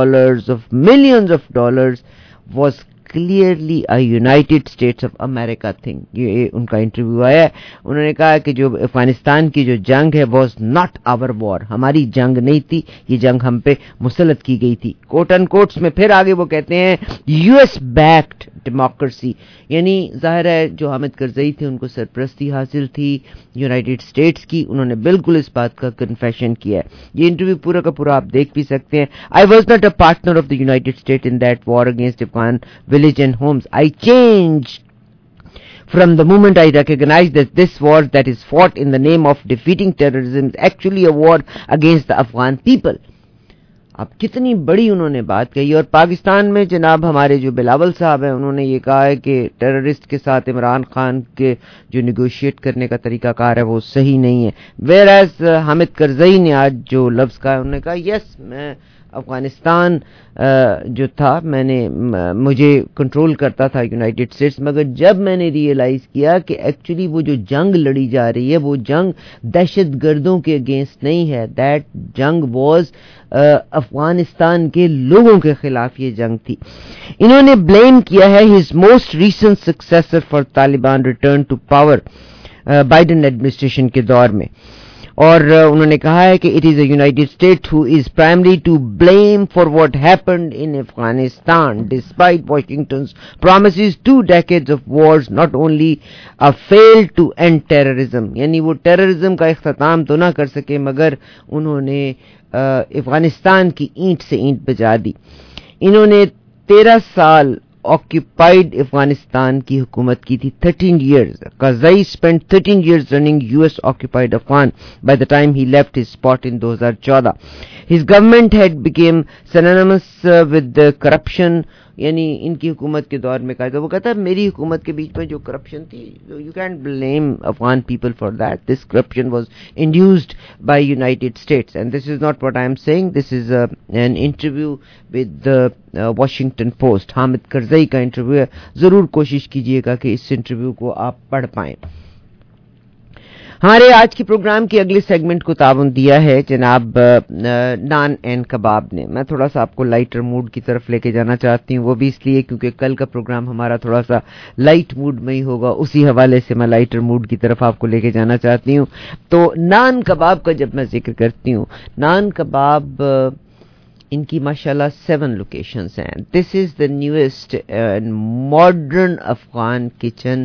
of dollars was clearly a United States of America thing. ये उनका इंटरव्यू आया है। उन्होंने कहा कि जो अफगानिस्तान की जो जंग है was not our war, हमारी जंग नहीं थी, ये जंग हम पे मुसल्लत की गई थी। कोट एंड कोट्स में फिर आगे वो कहते हैं US backed democracy, यानी जाहिर है जो हामिद करजई थे उनको सरपरस्ती हासिल थी यूनाइटेड स्टेट्स की। उन्होंने बिल्कुल इस बात का कन्फेशन किया है। ये इंटरव्यू पूरा का पूरा आप देख भी सकते हैं। I was not a partner of the United State in that war against Afghan village and homes. I changed from the moment I recognized that this war that is fought in the name of defeating terrorism is actually a war against the Afghan people. अब कितनी बड़ी उन्होंने बात कही। और पाकिस्तान में जनाब हमारे जो बिलावल साहब हैं उन्होंने ये कहा है कि टेररिस्ट के साथ इमरान खान के जो निगोशिएट करने का तरीकाकार है वो सही नहीं है। वेयर एज हामिद करजई ने आज जो लफ्ज़ कहा, उन्होंने कहा यस, मैं अफगानिस्तान जो था मुझे कंट्रोल करता था यूनाइटेड स्टेट्स, मगर जब मैंने रियलाइज किया कि एक्चुअली वो जो जंग लड़ी जा रही है वो जंग दहशत गर्दों के अगेंस्ट नहीं है, दैट जंग वाज अफगानिस्तान के लोगों के खिलाफ ये जंग थी। इन्होंने ब्लेम किया है his most recent successor for Taliban return to power Biden administration کے دور میں. اور انہوں نے کہا ہے کہ it is a United State who is primary to blame for what happened in Afghanistan despite Washington's promises 2 decades of wars not only fail to end terrorism. یعنی وہ ٹیررزم کا اختتام تو نہ کر سکے مگر انہوں نے افغانستان کی اینٹ سے اینٹ بجا دی. انہوں نے 13 سال آکیوپائڈ افغانستان کی حکومت کی تھی. 13 years. Karzai spent 13 years running US occupied Afghan by the time he left his spot in 2014. His government had become synonymous with the corruption. یعنی ان کی حکومت کے دور میں کہا تھا, وہ کہتا ہے میری حکومت کے بیچ میں جو کرپشن تھی, you can't blame Afghan people for that. This corruption was induced by United States and this is not what I am seeing, this is an interview with Washington Post. Hamid Karzai کا انٹرویو ہے, ضرور کوشش کیجیے گا کہ اس انٹرویو کو آپ پڑھ پائیں. ہمارے آج کے پروگرام کے اگلے سیگمنٹ کو تعاون دیا ہے جناب نان اینڈ کباب نے. میں تھوڑا سا آپ کو لائٹر موڈ کی طرف لے کے جانا چاہتی ہوں, وہ بھی اس لیے کیونکہ کل کا پروگرام ہمارا تھوڑا سا لائٹ موڈ میں ہی ہوگا, اسی حوالے سے میں لائٹر موڈ کی طرف آپ کو لے کے جانا چاہتی ہوں. تو نان کباب کا جب میں ذکر کرتی ہوں, نان کباب ان کی ماشاءاللہ 7 لوکیشنز ہیں. This is the newest modern Afghan kitchen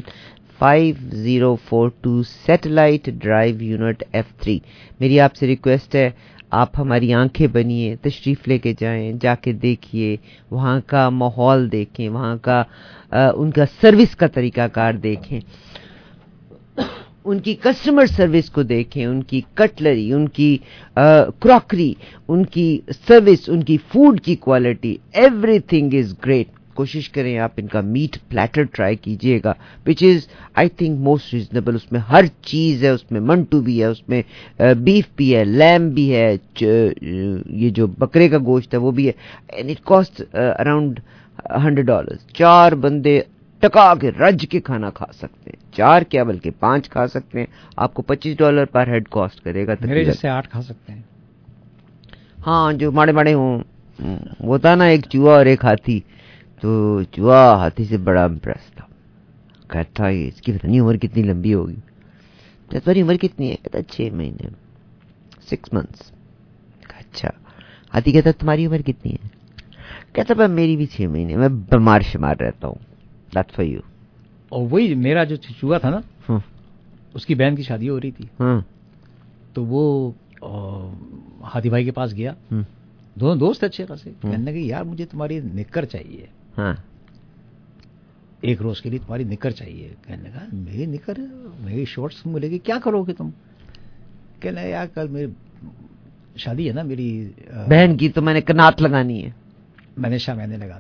5042 satellite drive unit F3. میری آپ سے ریکویسٹ ہے, آپ ہماری آنکھیں بنیے, تشریف لے کے جائیں, جا کے دیکھیے, وہاں کا ماحول دیکھیں, وہاں کا ان کا سروس کا طریقہ کار دیکھیں, ان کی کسٹمر سروس کو دیکھیں, ان کی کٹلری, ان کی کراکری, ان کی سروس, ان کی فوڈ کی quality, everything is great. کوشش کریں آپ ان کا میٹ پلیٹر ٹرائی کیجئے گا, which is I think most reasonable. اس میں ہر چیز ہے, اس میں منٹو بھی ہے, اس میں بیف بھی ہے, لیم بھی ہے, یہ جو بکرے کا گوشت ہے وہ بھی ہے, اینڈ اٹ کاسٹ اراؤنڈ $100. 4 بندے ٹکا کے رج کے کھانا کھا سکتے ہیں, 4 کیا بلکہ 5 کھا سکتے ہیں. آپ کو $25 پر ہیڈ کاسٹ کرے گا. میرے جیسے 8 کھا سکتے ہیں. ہاں, جو ماڑے ماڑے ہوں. وہ تھا نا ایک چوہا اور ایک ہاتھی, تو چوہا ہاتھی سے بڑا امپریس تھا, کہتا ہے اس کی پتہ نہیں عمر کتنی لمبی ہوگی. تمہاری عمر کتنی ہے؟ کہتا 6 مہینے 6 months. اچھا. ہاتھی کہتا تمہاری عمر کتنی ہے؟ کہتا میری بھی 6 مہینے, میں بیمار شمار رہتا ہوں. That's for you. اور وہی میرا جو چوہا تھا نا, اس کی بہن کی شادی ہو رہی تھی, تو وہ ہاتھی بھائی کے پاس گیا, دونوں دوست اچھے خاصے, کہنے کہ یار مجھے تمہاری نکر چاہیے, ایک روز کے لیے تمہاری نکر چاہیے. کہنے لگا میری نکر, میری شارٹس ملے گی, کیا کرو گے تم؟ کہنے یار کل میری شادی ہے نا میری بہن کی, تو میں نے کنات لگانی ہے. میں نے شامیانے لگا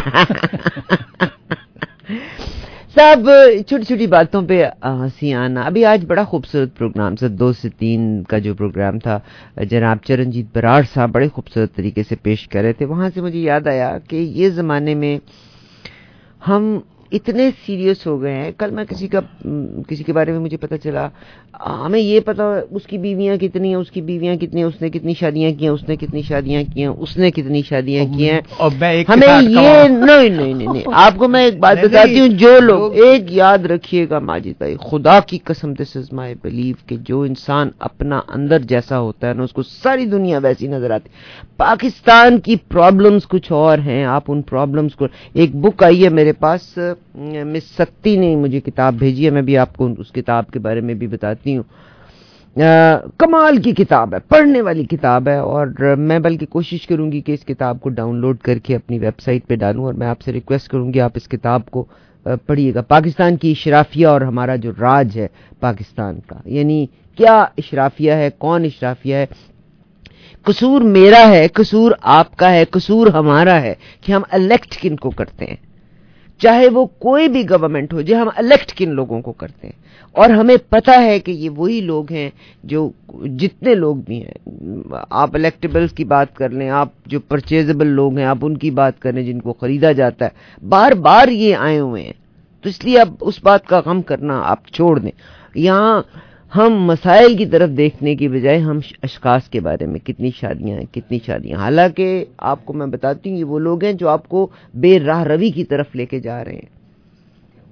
صاحب چھوٹی چھوٹی باتوں پہ ہنسی آنا. ابھی آج بڑا خوبصورت پروگرام تھا, 2 سے 3 کا جو پروگرام تھا, جناب چرنجیت براڑ صاحب بڑے خوبصورت طریقے سے پیش کر رہے تھے. وہاں سے مجھے یاد آیا کہ یہ زمانے میں ہم اتنے سیریس ہو گئے ہیں. کل میں کسی کے بارے میں مجھے پتہ چلا, ہمیں یہ پتا اس کی بیویاں کتنی ہیں, اس کی بیویاں کتنی ہیں, اس نے کتنی شادیاں کی ہیں, اس نے کتنی شادیاں کی ہیں, اس نے کتنی شادیاں کی ہیں. ہمیں یہ نہیں, آپ کو میں ایک بات بتاتی ہوں, جو لوگ ایک یاد رکھیے گا ماجد بھائی, خدا کی قسم دس از مائی بلیف, کہ جو انسان اپنا اندر جیسا ہوتا ہے نا, اس کو ساری دنیا ویسی نظر آتی. پاکستان کی پرابلمز کچھ اور ہیں, آپ ان پرابلمز کو, ایک بک آئی ہے میرے پاس, مس سکتی نے مجھے کتاب بھیجی ہے, میں بھی آپ کو اس کتاب کے بارے میں بھی بتاتی ہوں. کمال کی کتاب ہے, پڑھنے والی کتاب ہے, اور میں بلکہ کوشش کروں گی کہ اس کتاب کو ڈاؤن لوڈ کر کے اپنی ویب سائٹ پہ ڈالوں, اور میں آپ سے ریکویسٹ کروں گی آپ اس کتاب کو پڑھیے گا. پاکستان کی اشرافیہ اور ہمارا جو راج ہے پاکستان کا, یعنی کیا اشرافیہ ہے, کون اشرافیہ ہے. قصور میرا ہے, قصور آپ کا ہے, قصور ہمارا ہے کہ ہم الیکٹ کن کو کرتے ہیں, چاہے وہ کوئی بھی گورنمنٹ ہو, جو ہم الیکٹ کن لوگوں کو کرتے ہیں. اور ہمیں پتہ ہے کہ یہ وہی لوگ ہیں جو جتنے لوگ بھی ہیں, آپ الیکٹیبلز کی بات کر لیں, آپ جو پرچیزبل لوگ ہیں آپ ان کی بات کر لیں, جن کو خریدا جاتا ہے, بار بار یہ آئے ہوئے ہیں. تو اس لیے اب اس بات کا غم کرنا آپ چھوڑ دیں. یہاں ہم مسائل کی طرف دیکھنے کی بجائے ہم اشخاص کے بارے میں, کتنی شادیاں ہیں, کتنی شادیاں. حالانکہ آپ کو میں بتاتی ہوں, یہ وہ لوگ ہیں جو آپ کو بے راہ روی کی طرف لے کے جا رہے ہیں.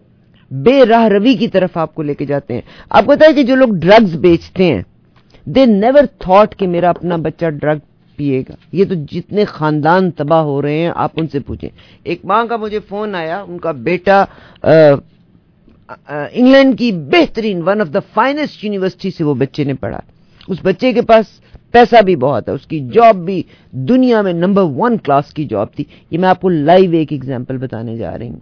بے راہ روی کی طرف آپ کو لے کے جاتے ہیں. آپ کو پتا ہے کہ جو لوگ ڈرگز بیچتے ہیں دے نیور تھاٹ کہ میرا اپنا بچہ ڈرگ پیے گا. یہ تو جتنے خاندان تباہ ہو رہے ہیں آپ ان سے پوچھیں. ایک ماں کا مجھے فون آیا, ان کا بیٹا انگلینڈ کی بہترین one of the finest university سے وہ بچے نے پڑھا. اس بچے کے پاس پیسہ بھی بہت ہے, اس کی جاب بھی دنیا میں نمبر 1 کلاس کی جاب تھی. یہ میں آپ کو لائیو ایک ایگزامپل بتانے جا رہی ہوں.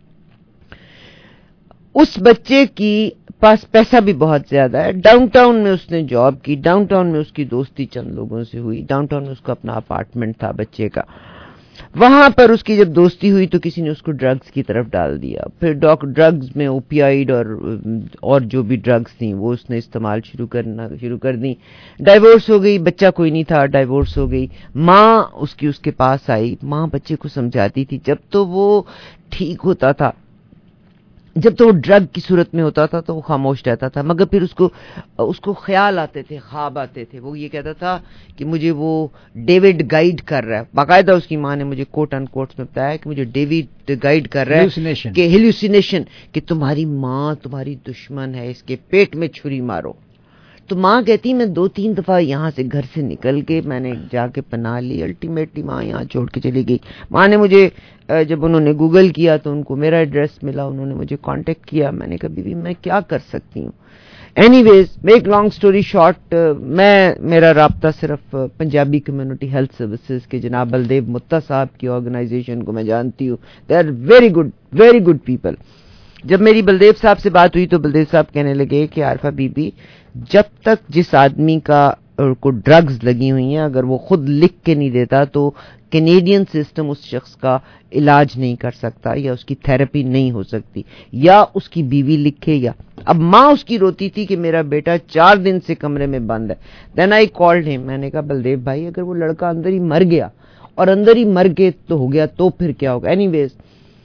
اس بچے کی پاس پیسہ بھی بہت زیادہ ہے. ڈاؤن ٹاؤن میں اس نے جاب کی, ڈاؤن ٹاؤن میں اس کی دوستی چند لوگوں سے ہوئی, ڈاؤن ٹاؤن میں اس کا اپنا اپارٹمنٹ تھا بچے کا. وہاں پر اس کی جب دوستی ہوئی تو کسی نے اس کو ڈرگز کی طرف ڈال دیا. پھر ڈرگز میں اوپیائڈ اور جو بھی ڈرگز تھیں وہ اس نے استعمال شروع کر دی. ڈائیورس ہو گئی, بچہ کوئی نہیں تھا, ڈائیورس ہو گئی. ماں اس کے پاس آئی, ماں بچے کو سمجھاتی تھی. جب تو وہ ٹھیک ہوتا تھا, جب تو وہ ڈرگ کی صورت میں ہوتا تھا تو وہ خاموش رہتا تھا, مگر پھر اس کو خیال آتے تھے, خواب آتے تھے. وہ یہ کہتا تھا کہ مجھے وہ ڈیوڈ گائیڈ کر رہا ہے. باقاعدہ اس کی ماں نے مجھے کوٹ ان کوٹ میں بتایا کہ مجھے ڈیوڈ گائیڈ کر رہا ہے, کہ ہیلوسینیشن, کہ تمہاری ماں تمہاری دشمن ہے, اس کے پیٹ میں چھری مارو. تو ماں کہتی میں 2-3 دفعہ یہاں سے گھر سے نکل کے میں نے جا کے پناہ لی, الٹیمیٹلی ماں یہاں چھوڑ کے چلی گئی. ماں نے مجھے جب انہوں نے گوگل کیا تو ان کو میرا ایڈریس ملا, انہوں نے مجھے کانٹیکٹ کیا. میں نے کہا بیوی میں کیا کر سکتی ہوں. Anyways make long story short, میرا رابطہ صرف پنجابی کمیونٹی ہیلتھ سروسز کے جناب بلدیو متا صاحب کی آرگنائزیشن کو میں جانتی ہوں. They are very good people. جب میری بلدیو صاحب سے بات ہوئی تو بلدیو صاحب کہنے لگے کہ عارفہ بی بی, جب تک جس آدمی کو ڈرگز لگی ہوئی ہیں اگر وہ خود لکھ کے نہیں دیتا تو کینیڈین سسٹم اس شخص کا علاج نہیں کر سکتا, یا اس کی تھراپی نہیں ہو سکتی, یا اس کی بیوی لکھے. یا اب ماں اس کی روتی تھی کہ میرا بیٹا 4 دن سے کمرے میں بند ہے. دین آئی کالڈ ہم, میں نے کہا بلدیو بھائی اگر وہ لڑکا اندر ہی مر گیا, اور اندر ہی مر کے تو ہو گیا, تو پھر کیا ہوگا. اینی ویز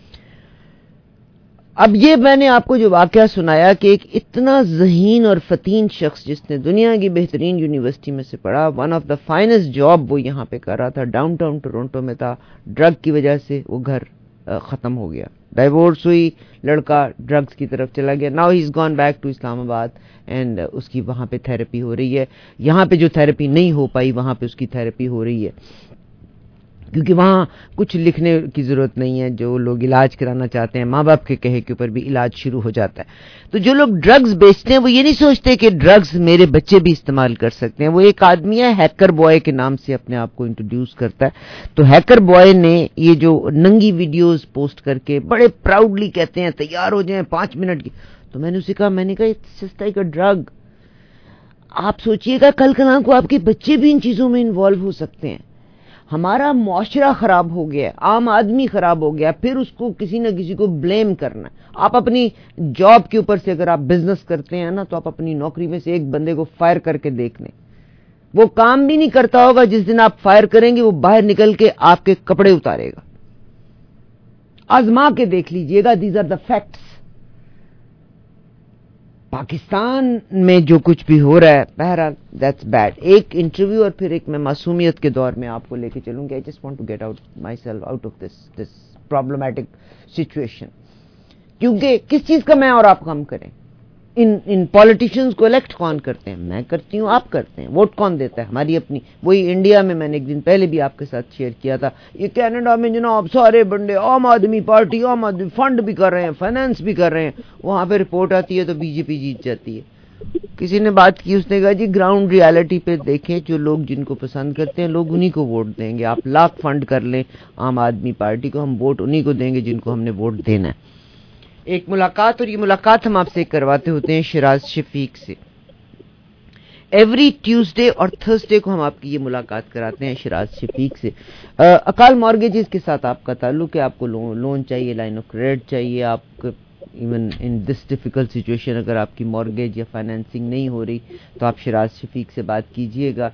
اب یہ میں نے آپ کو جو واقعہ سنایا کہ ایک اتنا ذہین اور فتین شخص جس نے دنیا کی بہترین یونیورسٹی میں سے پڑھا, one of the finest job وہ یہاں پہ کر رہا تھا, ڈاؤن ٹاؤن ٹورنٹو میں تھا, ڈرگ کی وجہ سے وہ گھر ختم ہو گیا, ڈائیورس ہوئی, لڑکا ڈرگز کی طرف چلا گیا. Now he is gone back to Islamabad and اس کی وہاں پہ تھراپی ہو رہی ہے. یہاں پہ جو تھراپی نہیں ہو پائی وہاں پہ اس کی تھراپی ہو رہی ہے, کیونکہ وہاں کچھ لکھنے کی ضرورت نہیں ہے. جو لوگ علاج کرانا چاہتے ہیں ماں باپ کے کہے کے اوپر بھی علاج شروع ہو جاتا ہے. تو جو لوگ ڈرگز بیچتے ہیں وہ یہ نہیں سوچتے کہ ڈرگز میرے بچے بھی استعمال کر سکتے ہیں. وہ ایک آدمی ہے ہیکر بوائے کے نام سے اپنے آپ کو انٹروڈیوس کرتا ہے. تو ہیکر بوائے نے یہ جو ننگی ویڈیوز پوسٹ کر کے بڑے پراؤڈلی کہتے ہیں تیار ہو جائیں 5 منٹ کی. تو میں نے اسے کہا, میں نے کہا it's just like a drug. آپ سوچئے گا کل کل کو آپ کے بچے بھی ان چیزوں میں انوالو ہو سکتے ہیں. ہمارا معاشرہ خراب ہو گیا, عام آدمی خراب ہو گیا, پھر اس کو کسی نہ کسی کو بلیم کرنا. آپ اپنی جاب کے اوپر سے اگر آپ بزنس کرتے ہیں نا تو آپ اپنی نوکری میں سے ایک بندے کو فائر کر کے دیکھ لیں, وہ کام بھی نہیں کرتا ہوگا. جس دن آپ فائر کریں گے وہ باہر نکل کے آپ کے کپڑے اتارے گا. آزما کے دیکھ لیجئے گا. These are the facts. Pakistan میں جو کچھ بھی ہو رہا ہے بہرحال دیٹس بیڈ. ایک انٹرویو اور پھر ایک میں معصومیت کے دور میں آپ کو لے کے چلوں گی. I just want to get out myself out of this problematic situation. کیونکہ کس چیز کا میں اور آپ کام کریں. ان پولیٹیشینز کو الیکٹ کون کرتے ہیں؟ میں کرتی ہوں, آپ کرتے ہیں. ووٹ کون دیتا ہے؟ ہماری اپنی. وہی انڈیا میں نے ایک دن پہلے بھی آپ کے ساتھ شیئر کیا تھا, یہ کینیڈا میں جناب سارے بندے عام آدمی پارٹی, عام آدمی فنڈ بھی کر رہے ہیں, فائنانس بھی کر رہے ہیں. وہاں پہ رپورٹ آتی ہے تو بی جے پی جیت جاتی ہے. کسی نے بات کی, اس نے کہا جی گراؤنڈ ریالٹی پہ دیکھیں, جو لوگ جن کو پسند کرتے ہیں لوگ انہی کو ووٹ دیں گے. آپ لاکھ فنڈ کر لیں عام آدمی پارٹی کو, ہم ووٹ انہی کو دیں گے جن کو ہم نے ووٹ دینا ہے. ایک ملاقات, اور یہ ملاقات ہم آپ سے کرواتے ہوتے ہیں شیراز شفیق سے. ایوری ٹیوزڈے اور تھرسڈے کو ہم آپ کی یہ ملاقات کراتے ہیں شیراز شفیق سے. اکال مارگیجز کے ساتھ آپ کا تعلق ہے. آپ کو لون چاہیے, لائن آف کریڈٹ چاہیے, آپ even in this difficult situation اگر آپ کی مارگیج یا فائنینسنگ نہیں ہو رہی تو آپ شیراز شفیق سے بات کیجئے گا.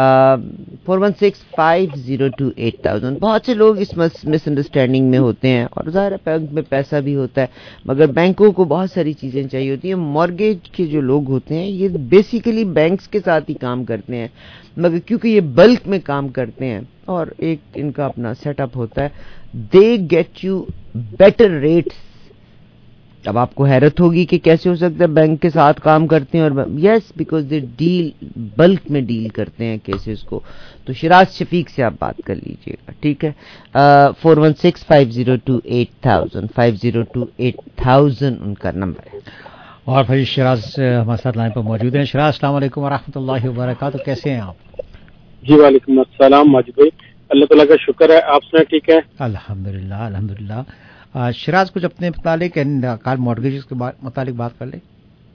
4165028000. بہت سے لوگ اس مس انڈرسٹینڈنگ میں ہوتے ہیں, اور ظاہر ہے بینک میں پیسہ بھی ہوتا ہے مگر بینکوں کو بہت ساری چیزیں چاہیے ہوتی ہیں. مارگیج کے جو لوگ ہوتے ہیں یہ بیسیکلی بینکس کے ساتھ ہی کام کرتے ہیں, مگر کیونکہ یہ بلک میں کام کرتے ہیں اور ایک ان کا اپنا سیٹ اپ ہوتا ہے, they get you better rates اب آپ کو حیرت ہوگی کہ کیسے ہو سکتا ہے بینک کے ساتھ کام کرتے ہیں، اور یس بیکاز دے ڈیل بلک میں ڈیل کرتے ہیں کیسز کو. تو شراز شفیق سے آپ بات کر لیجئے گا، ٹھیک ہے. 416-502-8000 502-8000 ان کا نمبر ہے. اور بھائی شراز ہمارے ساتھ لائن پر موجود ہیں. شراز السلام علیکم ورحمۃ اللہ وبرکاتہ، کیسے ہیں آپ؟ جی وعلیکم السلام ماجد بھائی، اللہ تعالیٰ کا شکر ہے، آپ سنیں ٹھیک ہے؟ الحمدللہ الحمدللہ. شراز کچھ اپنے متعلق کار مارگیجز کے متعلق بات کر لیں.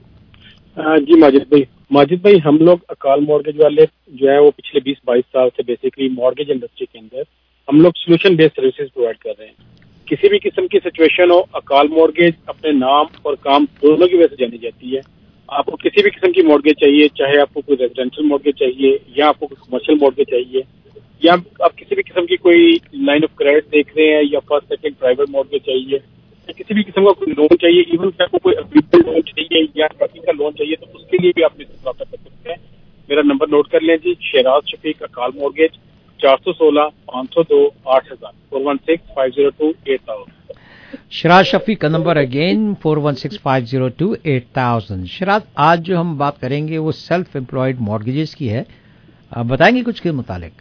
جی ماجد بھائی ہم لوگ اکال مارگیج والے جو ہے وہ پچھلے 20-22 سال سے بیسیکلی مارگیج انڈسٹری کے اندر ہم لوگ سولوشن بیسڈ سروسز پرووائڈ کر رہے ہیں. کسی بھی قسم کی سچویشن ہو، اکال مارگیج اپنے نام اور کام دونوں کی وجہ سے جانی جاتی ہے. آپ کو کسی بھی قسم کی مارگیج چاہیے، چاہے آپ کو کوئی ریزیڈینشیل مارگیج چاہیے یا آپ کو کوئی کمرشل مارگیج چاہیے، یا آپ کسی بھی قسم کی کوئی لائن آف کریڈٹ دیکھ رہے ہیں، یا فرسٹ سیکنڈ پرائیویٹ مارگیج چاہیے، یا کسی بھی قسم کا کوئی لون چاہیے، ایون کہ آپ کو کوئی اگریمنٹ لون چاہیے یا ٹرکنگ کا لون چاہیے، تو اس کے لیے بھی آپ مجھ سے رابطہ کر سکتے ہیں. میرا نمبر نوٹ کر لیں جی، شراز شفیق اکال مارگیج 416-502-8000 416-502-8000. شراز شفیق کا نمبر اگین 416-502-8000. شراز آج جو ہم بات کریں گے وہ سیلف امپلائڈ مارگیجز کی ہے، بتائیں گے کچھ کے متعلق؟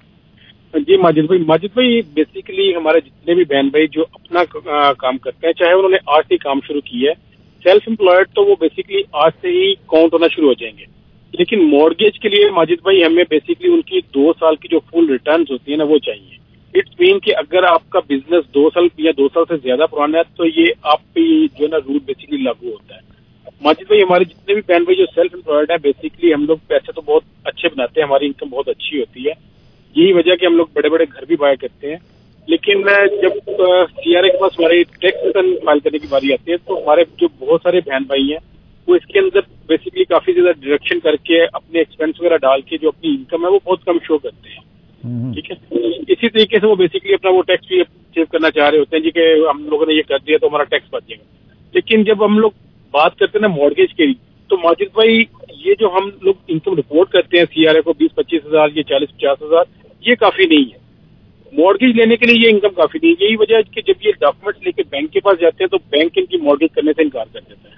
جی ماجد بھائی بیسیکلی ہمارے جتنے بھی بہن بھائی جو اپنا کام کرتے ہیں، چاہے انہوں نے آج سے کام شروع کی ہے، سیلف امپلائڈ تو وہ بیسیکلی آج سے ہی کاؤنٹ ہونا شروع ہو جائیں گے. لیکن مارگیج کے لیے ماجد بھائی ہمیں بیسیکلی ان کی 2 سال کی جو فل ریٹرنز ہوتی ہیں نا وہ چاہیے. اٹس مین کہ اگر آپ کا بزنس 2 سال یا 2 سال سے زیادہ پرانا ہے تو یہ آپ پہ جو ہے نا رول بیسیکلی لاگو ہوتا ہے. ماجد بھائی ہمارے جتنے بھی بہن بھائی جو سیلف امپلائڈ ہیں، بیسیکلی ہم لوگ پیسے تو بہت اچھے بناتے ہیں، ہماری انکم بہت اچھی ہوتی ہے. یہی وجہ کہ ہم لوگ بڑے بڑے گھر بھی بایا کرتے ہیں. لیکن جب سی آر اے کے پاس ہماری ٹیکس ریٹرن فائل کرنے کی باری آتی ہے تو ہمارے جو بہت سارے بہن بھائی ہیں وہ اس کے اندر بیسیکلی کافی زیادہ ڈیڈکشن کر کے اپنے ایکسپینس وغیرہ ڈال کے جو اپنی انکم ہے وہ بہت کم شو کرتے ہیں. ٹھیک ہے، اسی طریقے سے وہ بیسیکلی اپنا وہ ٹیکس بھی سیو کرنا چاہ رہے ہوتے ہیں جی کہ ہم لوگوں نے یہ کر دیا تو ہمارا ٹیکس بچ جائے گا. لیکن جب ہم لوگ بات کرتے ہیں نا مارگیج کے لیے تو ماجد بھائی یہ جو ہم لوگ انکم رپورٹ کرتے ہیں سی آر اے کو 20-25 ہزار یا 40-50 ہزار، یہ کافی نہیں ہے. مارگیج لینے کے لیے یہ انکم کافی نہیں ہے. یہی وجہ ہے کہ جب یہ ڈاکومنٹس لے کے بینک کے پاس جاتے ہیں تو بینک ان کی مارگیج کرنے سے انکار کر دیتا ہے.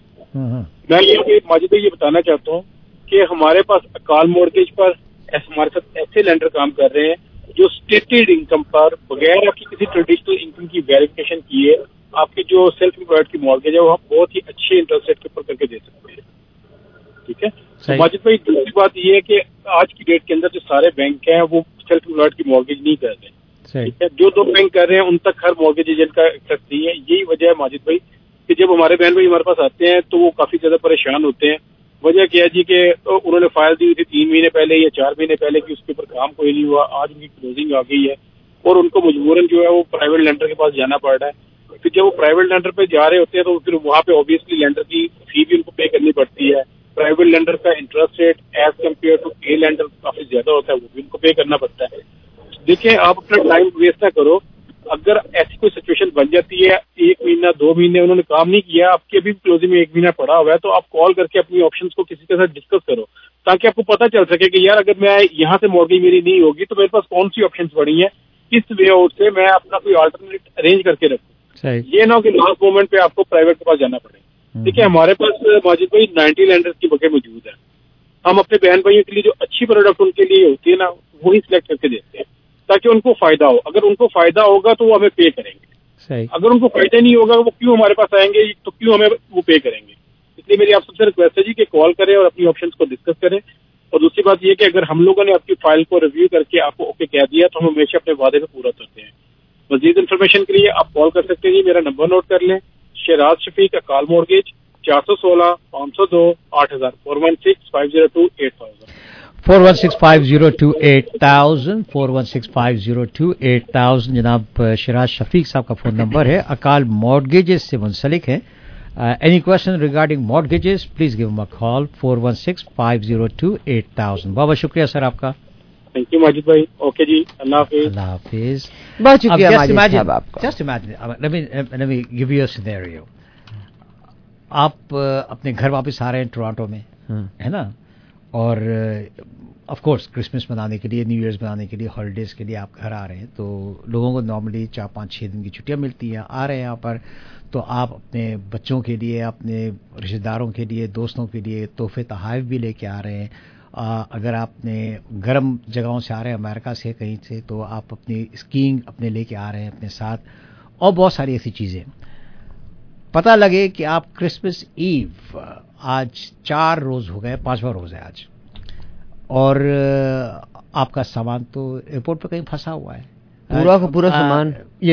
میں ماجد بھائی یہ بتانا چاہتا ہوں کہ ہمارے پاس اکال مارگیج پر ہمارے ساتھ ایسے لینڈر کام کر رہے ہیں جو اسٹیٹڈ انکم پر بغیر آپ کی کسی ٹریڈیشنل انکم کی ویریفیکیشن کیے آپ کی جو سیلف امپلائڈ کی مارگیج ہے وہ ہم بہت ہی اچھے انٹرسٹ ریٹ کے اوپر کر کے دے سکتے ہیں. ٹھیک ہے ماجد بھائی، دوسری بات یہ ہے کہ آج کی ڈیٹ کے اندر جو سارے بینک ہیں وہ سیلف امپلائڈ کی مارگیج نہیں کر رہے. ٹھیک ہے، جو 2 بینک کر رہے ہیں ان تک ہر مارگیج ایجنٹ کا ایکسیس نہیں ہے. یہی وجہ ہے ماجد بھائی کہ جب ہمارے بہن بھائی ہمارے پاس آتے ہیں تو وہ کافی زیادہ پریشان ہوتے ہیں. وجہ کیا ہے جی کہ انہوں نے فائل دی ہوئی تھی 3 مہینے پہلے یا 4 مہینے پہلے کہ اس کے اوپر کام کوئی نہیں ہوا، آج ان کی کلوزنگ آ گئی ہے اور ان کو مجبوراً جو ہے وہ پرائیویٹ لینڈر کے پاس جانا پڑ رہا ہے. پھر جب وہ پرائیویٹ لینڈر پہ جا رہے ہوتے ہیں تو پھر وہاں پہ اوبیسلی لینڈر کی فی بھی ان کو پے کرنی پڑتی ہے. پرائیویٹ لینڈر کا interest rate as compared to a lender کافی زیادہ ہوتا ہے، وہ بھی ان کو پے کرنا پڑتا ہے. دیکھیں آپ اپنا ٹائم ویسٹ نہ کرو. اگر ایسی کوئی سچویشن بن جاتی ہے 1 مہینہ 2 مہینے انہوں نے کام نہیں کیا، آپ کی ابھی کلوزنگ میں 1 مہینہ پڑا ہوا ہے، تو آپ کال کر کے اپنی آپشنس کو کسی کے ساتھ ڈسکس کرو تاکہ آپ کو پتہ چل سکے کہ یار اگر میں یہاں سے مارگیج میری نہیں ہوگی تو میرے پاس کون سی آپشنس پڑی ہیں، کس وے آؤٹ سے میں اپنا کوئی آلٹرنیٹ ارینج کر کے رکھوں. یہ نہ ہو کہ لاسٹ مومنٹ پہ آپ کو پرائیویٹ کے پاس جانا پڑے. ٹھیک ہے، ہمارے پاس ماجد بھائی 90 لینڈرز کی بکے موجود ہیں. ہم اپنے بہن بھائیوں کے لیے جو اچھی پروڈکٹ ان کے لیے ہوتی ہے نا وہی سلیکٹ کر کے دیتے ہیں تاکہ ان کو فائدہ ہو. اگر ان کو فائدہ ہوگا تو وہ ہمیں پے کریں گے. اگر ان کو فائدہ نہیں ہوگا وہ کیوں ہمارے پاس آئیں گے، تو کیوں ہمیں وہ پے کریں گے. اس لیے میری آپ سب سے ریکویسٹ ہے جی کہ کال کریں اور اپنی آپشنس کو ڈسکس کریں. اور دوسری بات یہ کہ اگر ہم لوگوں نے آپ کی فائل کو ریویو کر کے آپ کو اوکے کہہ دیا تو ہم ہمیشہ اپنے وعدے پہ پورا کرتے ہیں. مزید انفارمیشن کے لیے آپ کال کر سکتے ہیں جی. میرا نمبر نوٹ کر لیں، شراز شفیق اکال مارگیج 416-502-8000 416-502-8000 416-502-8000 416-502-8000. جناب شراز شفیق صاحب کا فون نمبر ہے، اکال مارگیجز سے منسلک ہے. Any question regarding mortgages, please give him a call 416-502-8000. بابا شکریہ سر آپ کا. تھینک یو ماجد بھائی. اوکے جی، اللہ حافظ. اللہ حافظ. بہت شکریہ ماجد صاحب آپ کا. Just imagine, let me give you a scenario. آپ اپنے گھر واپس آ رہے ہیں ٹورانٹو میں، ہے نا، اور ऑफ कोर्स क्रिसमस मनाने के लिए, न्यू ईयर्स मनाने के लिए, हॉलीडेज के लिए आप घर आ रहे हैं, तो लोगों को नॉर्मली 4-5-6 दिन की छुट्टियां मिलती हैं, आ रहे हैं यहाँ पर, तो आप अपने बच्चों के लिए, अपने रिश्तेदारों के लिए, दोस्तों के लिए तोहफे तोहफ़ भी लेके आ रहे हैं। अगर आपने गर्म जगहों से आ रहे हैं, अमेरिका से कहीं से, तो आप अपनी स्कीइंग अपने लेके आ रहे हैं अपने साथ, और बहुत सारी ऐसी चीज़ें। पता लगे कि आप क्रिसमस ईव, आज 4 रोज़ हो गए, 5वां रोज़ है आज, और आपका सामान तो एयरपोर्ट पर कहीं फंसा हुआ है, पूरा का पूरा सामान। ये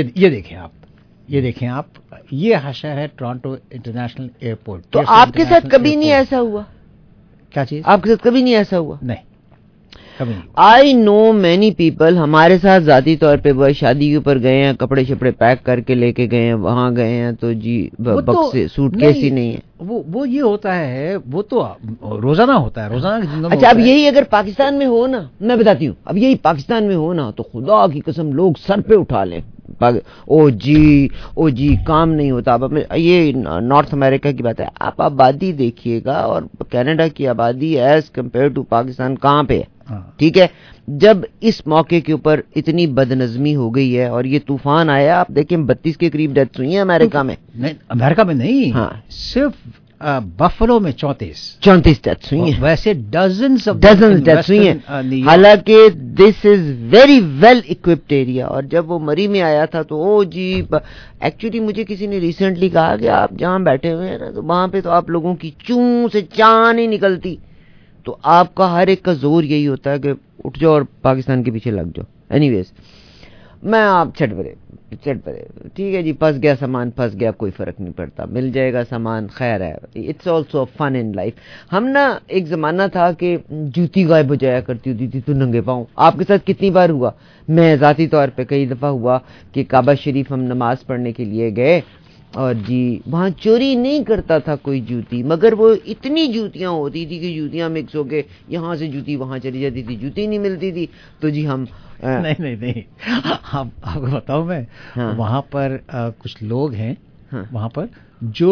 देखें आप, ये हाशिया है टोरंटो इंटरनेशनल एयरपोर्ट। तो आपके साथ कभी नहीं ऐसा हुआ? क्या चीज? आपके साथ कभी नहीं ऐसा हुआ? नहीं, कभी नहीं। आई नो मैनी पीपल, हमारे साथ जाती तौर पे वो शादी के ऊपर गए हैं, कपड़े शपड़े पैक करके लेके गए हैं, वहां गए हैं, तो जी बक्से सूटकेस ही नहीं है। वो ये होता है, वो तो रोजाना होता है, रोजाना की जिंदगी में। अच्छा, अब यही अगर पाकिस्तान में हो ना, मैं बताती हूँ, अब यही पाकिस्तान में हो ना, तो खुदा की कसम लोग सर पे उठा लें, ओ जी काम नहीं होता। अब ये नॉर्थ अमेरिका की बात है, आप आबादी देखिएगा, और कनाडा की आबादी एज कंपेयर टू पाकिस्तान कहाँ पे है, ठीक है। जब इस मौके के ऊपर इतनी बदनज़मी हो गई है और ये तूफान आया, आप देखें 32 के करीब डेथ्स हुई हैं अमेरिका में। नहीं, अमेरिका में नहीं, हाँ, सिर्फ बफलो में 34 डेथ्स हुई हैं। वैसे डजन्स डेथ्स हुई हैं, हालांकि this is very well equipped area. और जब वो मरी में आया था तो ओ जी, एक्चुअली मुझे किसी ने रिसेंटली कहा कि आप जहां बैठे हुए हैं ना, तो वहां पे तो आप लोगों की चूं से चां नहीं निकलती, तो आपका हर एक का जोर यही होता है कि उठ जाओ और पाकिस्तान के पीछे लग जाओ। एनीवेज, मैं आप छट पड़े, ठीक है जी, फंस गया सामान, फंस गया, कोई फर्क नहीं पड़ता, मिल जाएगा सामान, खैर है, it's also fun in life. हम ना, एक जमाना था कि जूती गायब हो जाया करती होती थी तो नंगे पाँव। आपके साथ कितनी बार हुआ? मैं ज़ाती तौर पे कई दफ़ा हुआ कि काबा शरीफ हम नमाज पढ़ने के लिए गए, और जी वहाँ चोरी नहीं करता था कोई जूती, मगर वो इतनी जूतियाँ होती थी कि जूतियाँ मिक्स हो के यहाँ से जूती वहाँ चली जाती थी, जूती नहीं मिलती थी, तो जी हम नहीं आपको बताऊं मैं, हाँ, वहाँ पर कुछ लोग हैं, हाँ, वहाँ पर जो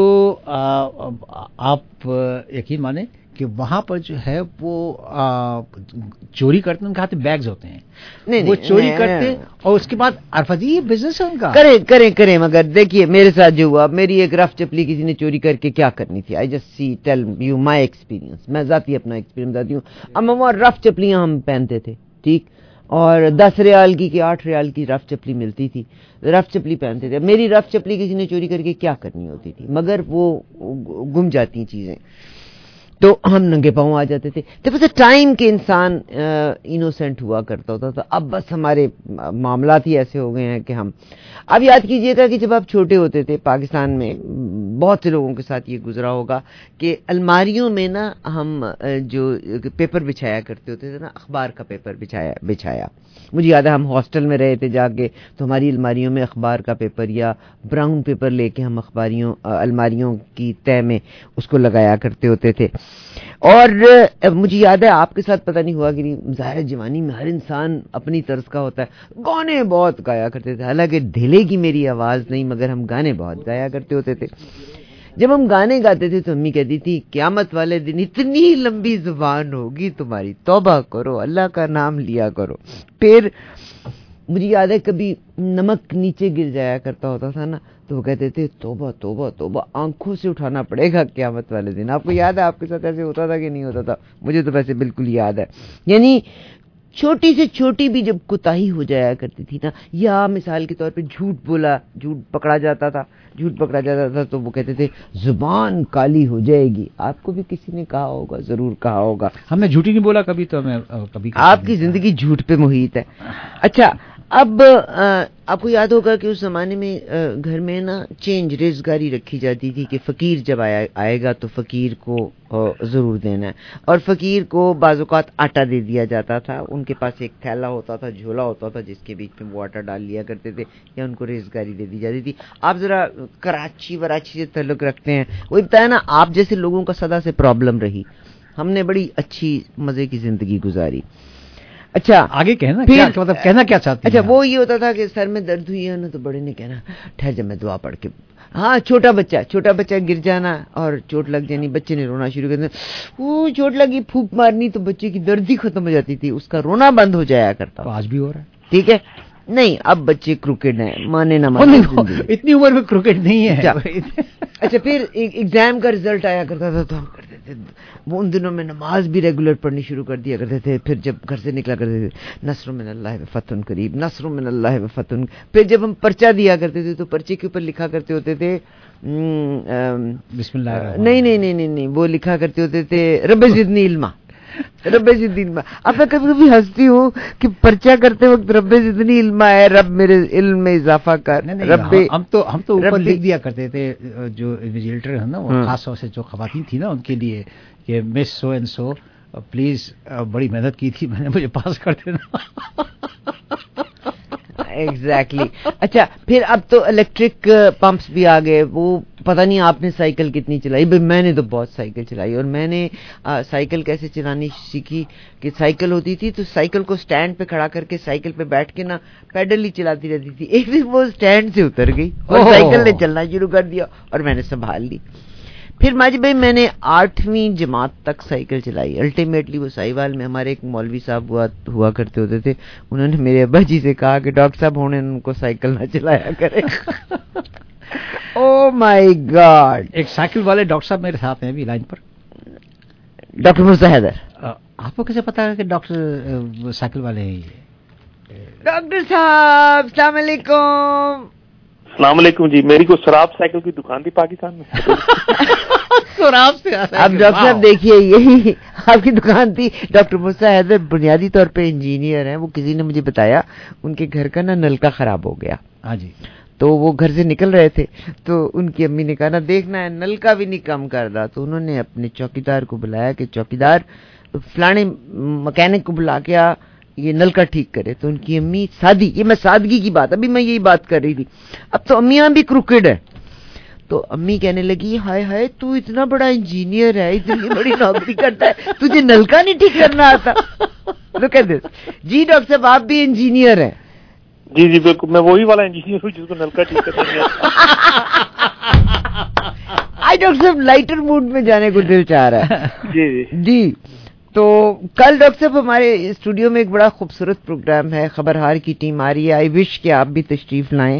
आप यकीन माने कि वहाँ पर जो है वो चोरी करते हैं, उनके हाथ में बैग्स होते हैं, नहीं, वो चोरी करते और उसके बाद अरफजी बिजनेस है उनका। करें मगर देखिए मेरे साथ जो हुआ, मेरी एक रफ चपली किसी ने चोरी करके क्या करनी थी, I just see tell you my experience, मैं जाती अपना एक्सपीरियंस बताती हूँ। अब वहाँ रफ चपलियाँ हम पहनते थे, ठीक, और 10 रियाल की 8 रियाल की रफ चपली मिलती थी, रफ चपली पहनते थे। मेरी रफ चपली किसी ने चोरी करके क्या करनी होती थी, मगर वो गुम जाती चीजें, तो हम नंगे पाँव आ जाते थे। तो बस टाइम के इंसान इनोसेंट हुआ करता होता था। अब बस हमारे मामला ही ऐसे हो गए हैं कि हम, अब याद कीजिएगा कि जब आप छोटे होते थे पाकिस्तान में, बहुत से लोगों के साथ ये गुजरा होगा कि अलमारियों में ना हम जो पेपर बिछाया करते होते थे ना, अखबार का पेपर बिछाया। मुझे याद है हम हॉस्टल में रहे थे जाके, तो हमारी अलमारियों में अखबार का पेपर या ब्राउन पेपर लेके हम अलमारियों की तह में उसको लगाया करते होते थे। और मुझे याद है, आपके साथ पता नहीं हुआ कि नहीं, ज़ाहिर जवानी में हर इंसान अपनी तर्ज का होता है, गाने बहुत गाया करते थे, हालांकि ढिले की मेरी आवाज़ नहीं, मगर हम गाने बहुत गाया करते होते थे। जब हम गाने गाते थे तो अम्मी कहती थी, क़यामत वाले दिन इतनी लंबी जुबान होगी तुम्हारी, तौबा करो, अल्लाह का नाम लिया करो। फिर मुझे याद है कभी नमक नीचे गिर जाया करता होता था ना, तो वो कहते थे तौबा तौबा तौबा, आंखों से उठाना पड़ेगा क़यामत वाले दिन। आपको याद है आपके साथ ऐसे होता था कि नहीं होता था? मुझे तो वैसे बिल्कुल याद है। यानी छोटी से छोटी भी जब कोताही हो जाया करती थी ना, या मिसाल के तौर पे झूठ पकड़ा जाता था, तो वो कहते थे जुबान काली हो जाएगी। आपको भी किसी ने कहा होगा, जरूर कहा होगा। हमने झूठी नहीं बोला कभी, तो मैं कभी आपकी जिंदगी झूठ पे मुहित है। अच्छा, अब आपको याद होगा कि उस जमाने में घर में ना चेंज, रेज़गारी रखी जाती थी कि फकीर जब आएगा तो फकीर को जरूर देना है, और फकीर को बाज़ौक़ात आटा दे दिया जाता था। उनके पास एक थैला होता था, झोला होता था, जिसके बीच में वो आटा डाल लिया करते थे, या उनको रेज़गारी दे दी जाती थी। आप जरा कराची वराची से ताल्लुक़ रखते हैं, वही बताया ना, आप जैसे लोगों का सदा से प्रॉब्लम रही, हमने बड़ी अच्छी मज़े की ज़िंदगी गुजारी। اچھا آگے کہنا کیا مطلب کہنا کیا چاہتی ہیں؟ اچھا وہ یہ ہوتا تھا کہ سر میں درد ہوئی ہے نا تو بڑے نے کہنا ٹھہر جا میں دعا پڑھ کے. ہاں چھوٹا بچہ گر جانا اور چوٹ لگ جانی, بچے نے رونا شروع کر دینا, وہ چوٹ لگی پھونک مارنی تو بچے کی درد ہی ختم ہو جاتی تھی, اس کا رونا بند ہو جایا کرتا. آج بھی ہو رہا ہے. ٹھیک ہے, نہیں اب بچے کروکیڈ ہیں, مانے نہ مانے اتنی عمر میں کروکیڈ نہیں ہے. اچھا پھر ایگزام کا رزلٹ آیا کرتا تھا تو ہم کرتے تھے, وہ ان دنوں میں نماز بھی ریگولر پڑھنی شروع کر دیا کرتے تھے. پھر جب گھر سے نکلا کرتے تھے نصر من اللہ و فتح قریب, نصر من اللہ و فتح. پھر جب ہم پرچہ دیا کرتے تھے تو پرچے کے اوپر لکھا کرتے ہوتے تھے بسم اللہ, نہیں وہ لکھا کرتے ہوتے تھے رب زدنی علما, رب زدنی علما. اب میں کبھی کبھی ہنستی ہوں کہ پرچہ کرتے وقت رب زدنی علما ہے, رب میرے علم میں اضافہ کر. ہم تو اوپر لکھ دیا کرتے تھے جو انویجیلیٹر ہے نا, وہ خاص طور سے جو خواتین تھی نا ان کے لیے کہ مس سو اینڈ سو پلیز بڑی محنت کی تھی میں نے, مجھے پاس کر دینا. ایگزیکٹلی. اچھا پھر اب تو الیکٹرک پمپس بھی آ گئے. وہ پتہ نہیں آپ نے سائیکل کتنی چلائی, بھائی میں نے تو بہت سائیکل چلائی. اور میں نے سائیکل کیسے چلانی سیکھی کہ سائیکل ہوتی تھی تو سائیکل کو سٹینڈ پہ کھڑا کر کے سائیکل پہ بیٹھ کے نا پیڈل ہی چلاتی رہتی تھی. ایک دن وہ سٹینڈ سے اتر گئی اور سائیکل نے چلنا شروع کر دیا اور میں نے سنبھال لی. پھر ماجد بھائی میں نے 8ویں جماعت تک سائیکل چلائی. الٹیمیٹلی وہ سائیوال میں ہمارے ایک مولوی صاحب ہوا کرتے ہوتے تھے, انہوں نے میرے ابا جی سے کہا کہ ڈاکٹر صاحب ہونے ان کو سائیکل نہ چلایا کرے. Oh my God. ایک سائیکل والے ڈاکٹر صاحب میرے ساتھ ہیں ابھی لائن پر, ڈاکٹر مرزا حیدر. آپ کو کیسے پتا ہے کہ ڈاکٹر سائیکل والے ہیں؟ ڈاکٹر صاحب السلام علیکم. السلام علیکم جی. میری کو سراب سائیکل کی دکان تھی پاکستان میں. سراب سے اب ڈاکٹر صاحب دیکھیے یہی آپ کی دکان تھی. ڈاکٹر مرزا حیدر بنیادی طور پہ انجینئر ہیں. وہ کسی نے مجھے بتایا ان کے گھر کا نا نلکا خراب ہو گیا. ہاں جی. تو وہ گھر سے نکل رہے تھے تو ان کی امی نے کہا نا دیکھنا ہے نلکا بھی نہیں کم کر رہا. تو انہوں نے اپنے چوکیدار کو بلایا کہ چوکیدار فلانے مکینک کو بلا کے یہ نلکا ٹھیک کرے. تو ان کی امی سادی, یہ میں سادگی کی بات, ابھی میں یہی بات کر رہی تھی, اب تو امیاں بھی کروکیڈ ہے. تو امی کہنے لگی ہائے ہائے تو اتنا بڑا انجینئر ہے, اتنی بڑی نوکری کرتا ہے, تجھے نلکا نہیں ٹھیک کرنا آتا. Look at this. G doctor صاحب آپ بھی انجینئر ہیں؟ جی جی بالکل, میں وہی والا انجینئر ہوں جس کو نلکا ٹھیک کرنا نہیں آتا. آئی ڈاکٹر صاحب لائٹر موڈ میں جانے کو دل چاہ رہا ہے. جی جی جی. تو کل ڈاکٹر صاحب ہمارے اسٹوڈیو میں ایک بڑا خوبصورت پروگرام ہے, خبرہار کی ٹیم آ رہی ہے. آئی وش کہ آپ بھی تشریف لائیں.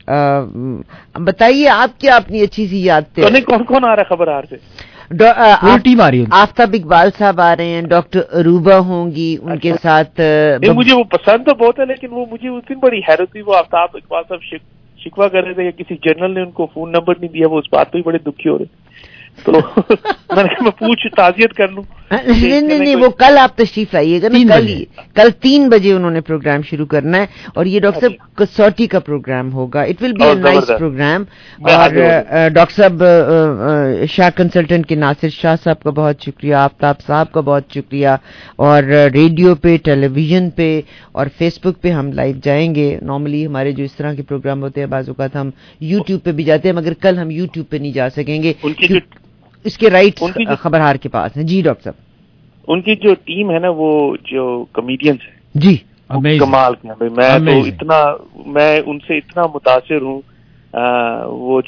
بتائیے آپ کیا اپنی اچھی سی یاد تھے. کون کون آ رہا ہے خبرہار سے؟ ٹیم آ رہی ہے. آفتاب اقبال صاحب آ رہے ہیں, ڈاکٹر عروبہ ہوں گی ان کے ساتھ. مجھے وہ پسند تو بہت ہے لیکن وہ مجھے اس دن بڑی حیرت ہوئی, وہ آفتاب اقبال صاحب شکوہ کر رہے تھے کہ کسی جنرل نے ان کو فون نمبر نہیں دیا. وہ اس بات پہ بڑے دکھی ہو رہے. تو میں نے کہا میں پوچھ تعزیت کر لوں. نہیں وہ کل آپ تشریف لائیے گا نا, کل 3 بجے انہوں نے پروگرام شروع کرنا ہے. اور یہ ڈاکٹر صاحب کسوٹی کا پروگرام ہوگا. It will be a nice program. اور ڈاکٹر صاحب شاہ کنسلٹنٹ کے ناصر شاہ صاحب کا بہت شکریہ, آفتاب صاحب کا بہت شکریہ. اور ریڈیو پہ, ٹیلی ویژن پہ اور فیس بک پہ ہم لائیو جائیں گے. نارملی ہمارے جو اس طرح کے پروگرام ہوتے ہیں بعض اوقات ہم یوٹیوب پہ بھی جاتے ہیں, مگر کل ہم یوٹیوب پہ نہیں جا سکیں گے. اس کے رائٹ خبرہار کے پاس ہیں. جی ڈاکٹر صاحب ان کی جو ٹیم ہے نا, وہ جو کمیڈینز ہیں جی کمال کے ہیں. میں ان سے اتنا متاثر ہوں. وہ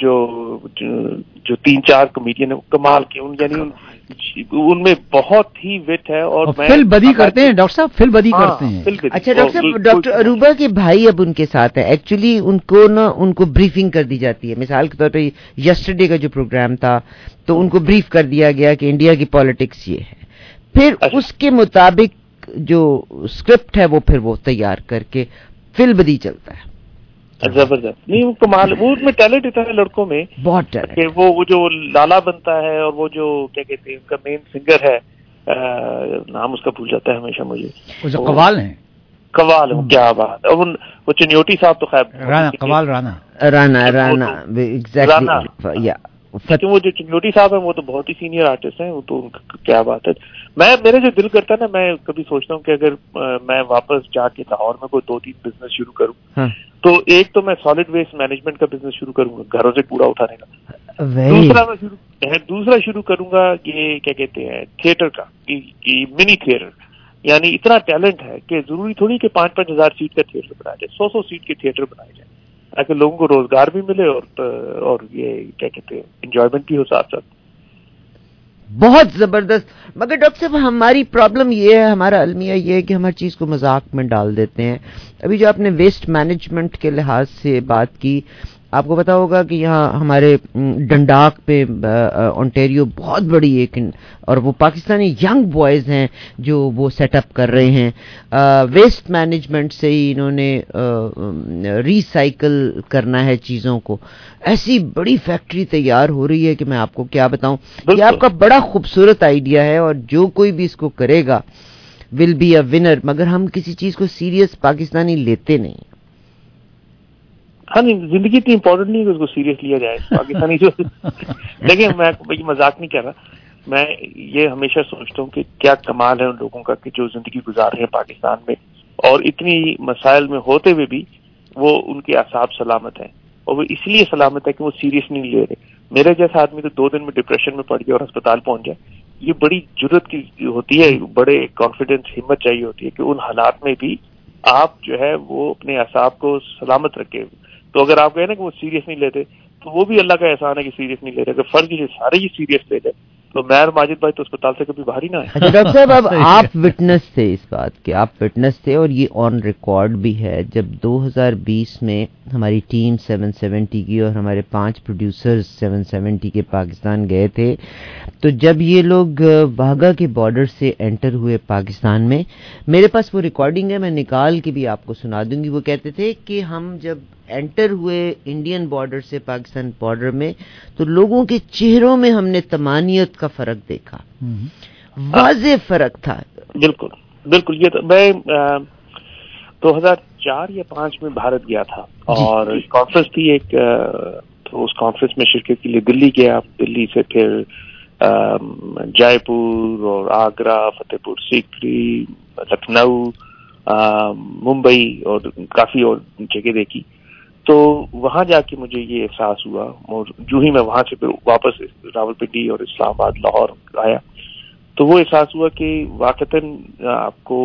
جو 3-4 کمیڈین کمال کے, یعنی ان میں بہت ہی وٹ ہے. اور فل بدی کرتے ہیں ڈاکٹر صاحب, فل بدی کرتے ہیں. اچھا ڈاکٹر صاحب, ڈاکٹر عروبہ کے بھائی اب ان کے ساتھ ہیں. ایکچولی ان کو بریفنگ کر دی جاتی ہے. مثال کے طور پہ یسٹرڈے کا جو پروگرام تھا تو ان کو بریف کر دیا گیا کہ انڈیا کی پالیٹکس یہ ہے. پھر اس کے مطابق جو اسکرپٹ ہے وہ پھر وہ تیار کر کے فل بدی چلتا ہے. زبردست. نہیں وہ کمال, وہ اس میں ٹیلنٹ اتنا ہے لڑکوں میں, بہت ٹیلنٹ. کہ وہ جو لالا بنتا ہے اور وہ جو کیا کہتے ہیں ان کا مین سنگر ہے, نام اس کا بھول جاتا ہے ہمیشہ مجھے. قوال ہیں, قوال ہیں, کیا بات. اور وہ چنیوٹی صاحب تو خیر قوال رانا ایگزیکٹلی یا لیکن وہ جو چنیوٹی صاحب ہیں وہ تو بہت ہی سینئر آرٹسٹ ہیں. وہ تو کیا بات ہے. میرے جو دل کرتا ہے نا, میں کبھی سوچتا ہوں کہ اگر میں واپس جا کے لاہور میں کوئی 2-3 بزنس شروع کروں, تو ایک تو میں سالڈ ویسٹ مینجمنٹ کا بزنس شروع کروں گا, گھروں سے کوڑا اٹھانے کا. دوسرا شروع کروں گا یہ کیا کہتے ہیں تھیٹر کا, منی تھیٹر. یعنی اتنا ٹیلنٹ ہے کہ ضروری تھوڑی کہ 5-5 ہزار سیٹ کا تھیٹر بنایا جائے, 100 سیٹ کے تھیٹر بنائے جائیں تاکہ لوگوں کو روزگار بھی ملے اور یہ کیا کہتے ہیں انجوائمنٹ بھی ہو ساتھ ساتھ. بہت زبردست. مگر ڈاکٹر صاحب ہماری پرابلم یہ ہے, ہمارا المیہ یہ ہے کہ ہم ہر چیز کو مذاق میں ڈال دیتے ہیں. ابھی جو آپ نے ویسٹ مینجمنٹ کے لحاظ سے بات کی, آپ کو پتا ہوگا کہ یہاں ہمارے ڈنڈاک پہ اونٹیریو بہت بڑی ایک, اور وہ پاکستانی ینگ بوائز ہیں جو وہ سیٹ اپ کر رہے ہیں. ویسٹ مینجمنٹ سے ہی انہوں نے ریسائیکل کرنا ہے چیزوں کو. ایسی بڑی فیکٹری تیار ہو رہی ہے کہ میں آپ کو کیا بتاؤں. یہ آپ کا بڑا خوبصورت آئیڈیا ہے اور جو کوئی بھی اس کو کرے گا ول بی اے ونر, مگر ہم کسی چیز کو سیریس پاکستانی لیتے نہیں. ہاں نہیں, زندگی اتنی امپورٹنٹ نہیں کہ اس کو سیریس لیا جائے پاکستانی. جو دیکھیں میں مذاق نہیں کر رہا, میں یہ ہمیشہ سوچتا ہوں کہ کیا کمال ہے ان لوگوں کا کہ جو زندگی گزار رہے ہیں پاکستان میں اور اتنی مسائل میں ہوتے ہوئے بھی وہ ان کے اعصاب سلامت ہیں, اور وہ اس لیے سلامت ہے کہ وہ سیریس نہیں لے رہے. میرے جیسا آدمی تو 2 دن میں ڈپریشن میں پڑ گیا اور ہسپتال پہنچ جائے, یہ بڑی جرت کی ہوتی ہے, بڑے کانفیڈنس ہمت چاہیے ہوتی ہے کہ ان حالات میں بھی آپ جو ہے وہ اپنے اعصاب کو سلامت رکھے. تو اگر آپ کہیں نا کہ وہ سیریس نہیں لیتے تو وہ بھی اللہ کا احسان ہے کہ سیریس نہیں لے رہے. اگر فرض کیجیے سارے ہی سیریس لے لیں تو میں اور ماجد بھائی تو اسپتال سے کبھی باہر ہی نہ آئے. اچھا ڈاکٹر صاحب, اب آپ وٹنس تھے اس بات کے, آپ وٹنس تھے اور یہ آن ریکارڈ بھی ہے. جب 2020 میں ہماری ٹیم 770 کی اور ہمارے 5 پروڈیوسرز 770 کے پاکستان گئے تھے, تو جب یہ لوگ واہگہ کے بارڈر سے انٹر ہوئے پاکستان میں, میرے پاس وہ ریکارڈنگ ہے, میں نکال کے بھی آپ کو سنا دوں گی. وہ کہتے تھے کہ ہم جب انٹر ہوئے انڈین بارڈر سے پاکستان بارڈر میں تو لوگوں کے چہروں میں ہم نے طمانینت کا فرق دیکھا, واضح فرق تھا. بالکل بالکل. یہ تو میں 2004 یا 2005 میں بھارت گیا تھا اور کانفرنس تھی ایک, تو اس کانفرنس میں شرکت کے لیے دلی گیا. دلی سے پھر جے پور اور آگرہ, فتح پور سیکری, لکھنؤ, ممبئی اور کافی اور جگہ دیکھی. تو وہاں جا کے مجھے یہ احساس ہوا, جو ہی میں وہاں سے پھر واپس راولپنڈی اور اسلام آباد لاہور آیا تو وہ احساس ہوا کہ واقعتاً آپ کو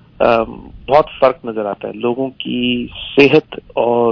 بہت فرق نظر آتا ہے. لوگوں کی صحت اور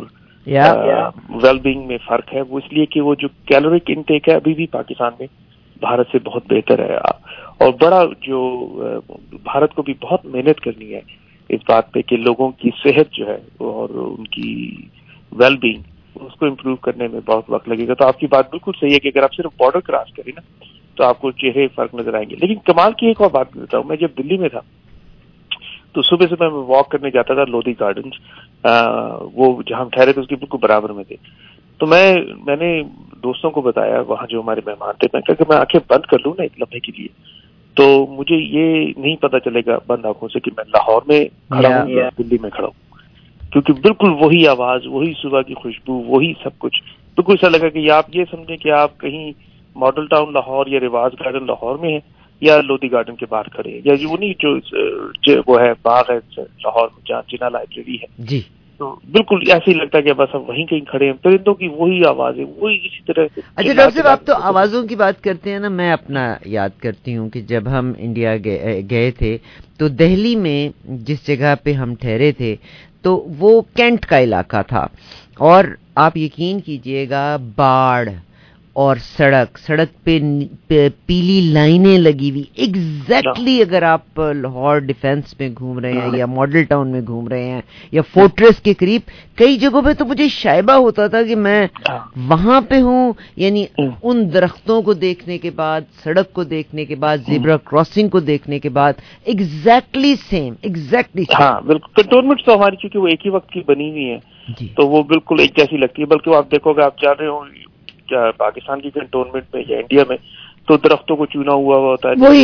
ویل بینگ میں فرق ہے. وہ اس لیے کہ وہ جو کیلوریک انٹیک ہے ابھی بھی پاکستان میں بھارت سے بہت بہتر ہے, اور بڑا جو بھارت کو بھی بہت محنت کرنی ہے اس بات پہ کہ لوگوں کی صحت جو ہے اور ان کی ویل بینگ اس کو امپروو کرنے میں بہت وقت لگے گا. تو آپ کی بات بالکل صحیح ہے کہ اگر آپ صرف بارڈر کراس کریں نا تو آپ کو چہرے فرق نظر آئیں گے. لیکن کمال کی ایک اور بات بتاؤں, میں جب دلی میں تھا تو صبح میں واک کرنے جاتا تھا لودھی گارڈنز, وہ جہاں ہم ٹھہرے تھے اس کے بالکل برابر میں تھے. تو میں نے دوستوں کو بتایا وہاں جو ہمارے مہمان تھے, میں کہا کہ میں آنکھیں بند کر لوں نا ایک لمحے کے لیے تو مجھے یہ نہیں پتا چلے گا بند آنکھوں سے کہ میں لاہور میں کھڑا ہوں یا دلی میں کھڑا ہوں, کیونکہ بالکل وہی آواز, وہی صبح کی خوشبو, وہی سب کچھ. بالکل ایسا لگا کہ آپ یہ سمجھیں کہ آپ کہیں ماڈل ٹاؤن لاہور یا رواز گارڈن لاہور میں ہیں یا لودھی گارڈن کے باہر کھڑے ہیں, یا وہ نہیں جو وہ ہے باغ ہے لاہور میں جہاں جناح لائبریری ہے جی, تو بالکل ایسے ہی لگتا ہے کہ بس ہم وہیں کہیں کھڑے ہیں. پرندوں کی وہی آواز ہے, وہی اسی طرح. اچھا ڈاکٹر صاحب, آپ تو آوازوں کی بات کرتے ہیں نا, میں اپنا یاد کرتی ہوں کہ جب ہم انڈیا گئے تھے تو دہلی میں جس جگہ پہ ہم ٹھہرے تھے تو وہ کینٹ کا علاقہ تھا, اور آپ یقین کیجئے گا باڑ اور سڑک پہ پیلی لائنیں لگی ہوئی ایگزیکٹلی. اگر آپ لاہور ڈیفینس میں گھوم رہے ہیں یا ماڈل ٹاؤن میں گھوم رہے ہیں یا فورٹریس کے قریب, کئی جگہوں پہ تو مجھے شائبہ ہوتا تھا کہ میں وہاں پہ ہوں. یعنی ان درختوں کو دیکھنے کے بعد, سڑک کو دیکھنے کے بعد, زیبرا کراسنگ کو دیکھنے کے بعد ایگزیکٹلی سیم. ہاں بالکل. کنٹونمنٹ تو ہماری چونکہ وہ ایک ہی وقت کی بنی ہوئی ہے تو وہ بالکل ایک جیسی لگتی ہے. بلکہ آپ دیکھو گے, آپ جا رہے ہو پاکستان کی کنٹونمنٹ میں یا انڈیا میں تو درختوں کو چونا ہوا ہوتا ہے. وہی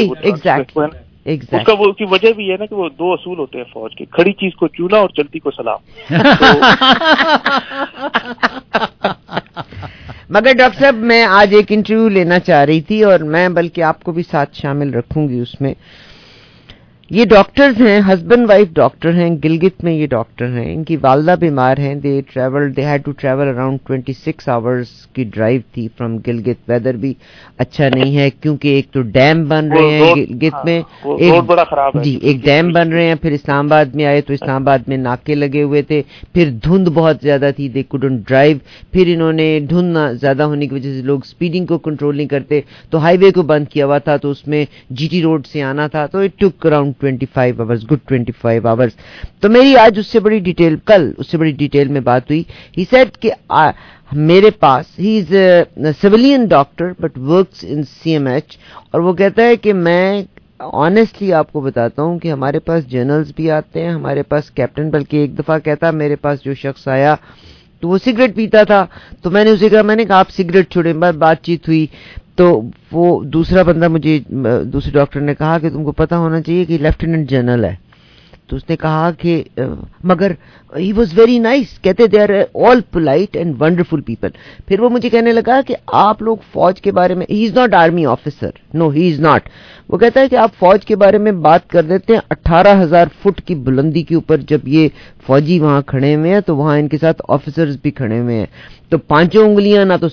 اس کا وہ کی وجہ بھی ہے نا کہ وہ 2 اصول ہوتے ہیں فوج کے, کھڑی چیز کو چونا اور چلتی کو سلام. مگر ڈاکٹر صاحب میں آج ایک انٹرویو لینا چاہ رہی تھی اور میں بلکہ آپ کو بھی ساتھ شامل رکھوں گی اس میں. یہ ڈاکٹرز ہیں, ہسبینڈ وائف ڈاکٹر ہیں, گلگت میں یہ ڈاکٹر ہیں. ان کی والدہ بیمار ہیں. They had to travel around 26 hours کی ڈرائیو تھی فرام گلگت. ویدر بھی اچھا نہیں ہے کیونکہ ایک تو ڈیم بن رہے ہیں گلگت میں, جی ایک ڈیم بن رہے ہیں. پھر اسلام آباد میں آئے تو اسلام آباد میں ناکے لگے ہوئے تھے. پھر دھند بہت زیادہ تھی, دے کوڈنٹ ڈرائیو. پھر انہوں نے دھند زیادہ ہونے کی وجہ سے لوگ اسپیڈنگ کو کنٹرول نہیں کرتے تو ہائی وے کو بند کیا ہوا تھا, تو اس میں جی ٹی روڈ سے آنا تھا, تو it took around 25 hours, good 25 hours. تو میری آج اس سے بڑی ڈیٹیل, کل اس سے بڑی ڈیٹیل میں بات ہوئی. ہی سیڈ کہ میرے پاس, he is a civilian doctor but works in CMH, اور وہ کہتا ہے کہ میں آنیسٹلی آپ کو بتاتا ہوں کہ ہمارے پاس جرنلز بھی آتے ہیں, ہمارے پاس کیپٹن, بلکہ ایک دفعہ کہتا میرے پاس جو شخص آیا تو وہ سگریٹ پیتا تھا, تو میں نے اسے کہا, میں نے کہا آپ سگریٹ چھوڑیں. بات چیت ہوئی تو وہ دوسرا بندہ, مجھے دوسرے ڈاکٹر نے کہا کہ تم کو پتا ہونا چاہیے کہ لیفٹیننٹ جنرل ہے. تو اس نے کہا کہ مگر ہی واز ویری نائس, کہتے they are all polite and wonderful people. پھر وہ مجھے کہنے لگا کہ آپ لوگ فوج کے بارے میں, he is not army officer, no he is not. وہ کہتا ہے کہ آپ فوج کے بارے میں بات کر دیتے ہیں 18,000 فٹ کی بلندی کے اوپر. جب یہ فوجی وہاں کھڑے ہوئے ہیں تو وہاں ان کے ساتھ آفیسرز بھی کھڑے ہوئے ہیں, تو پانچوں انگلیاں نہ تو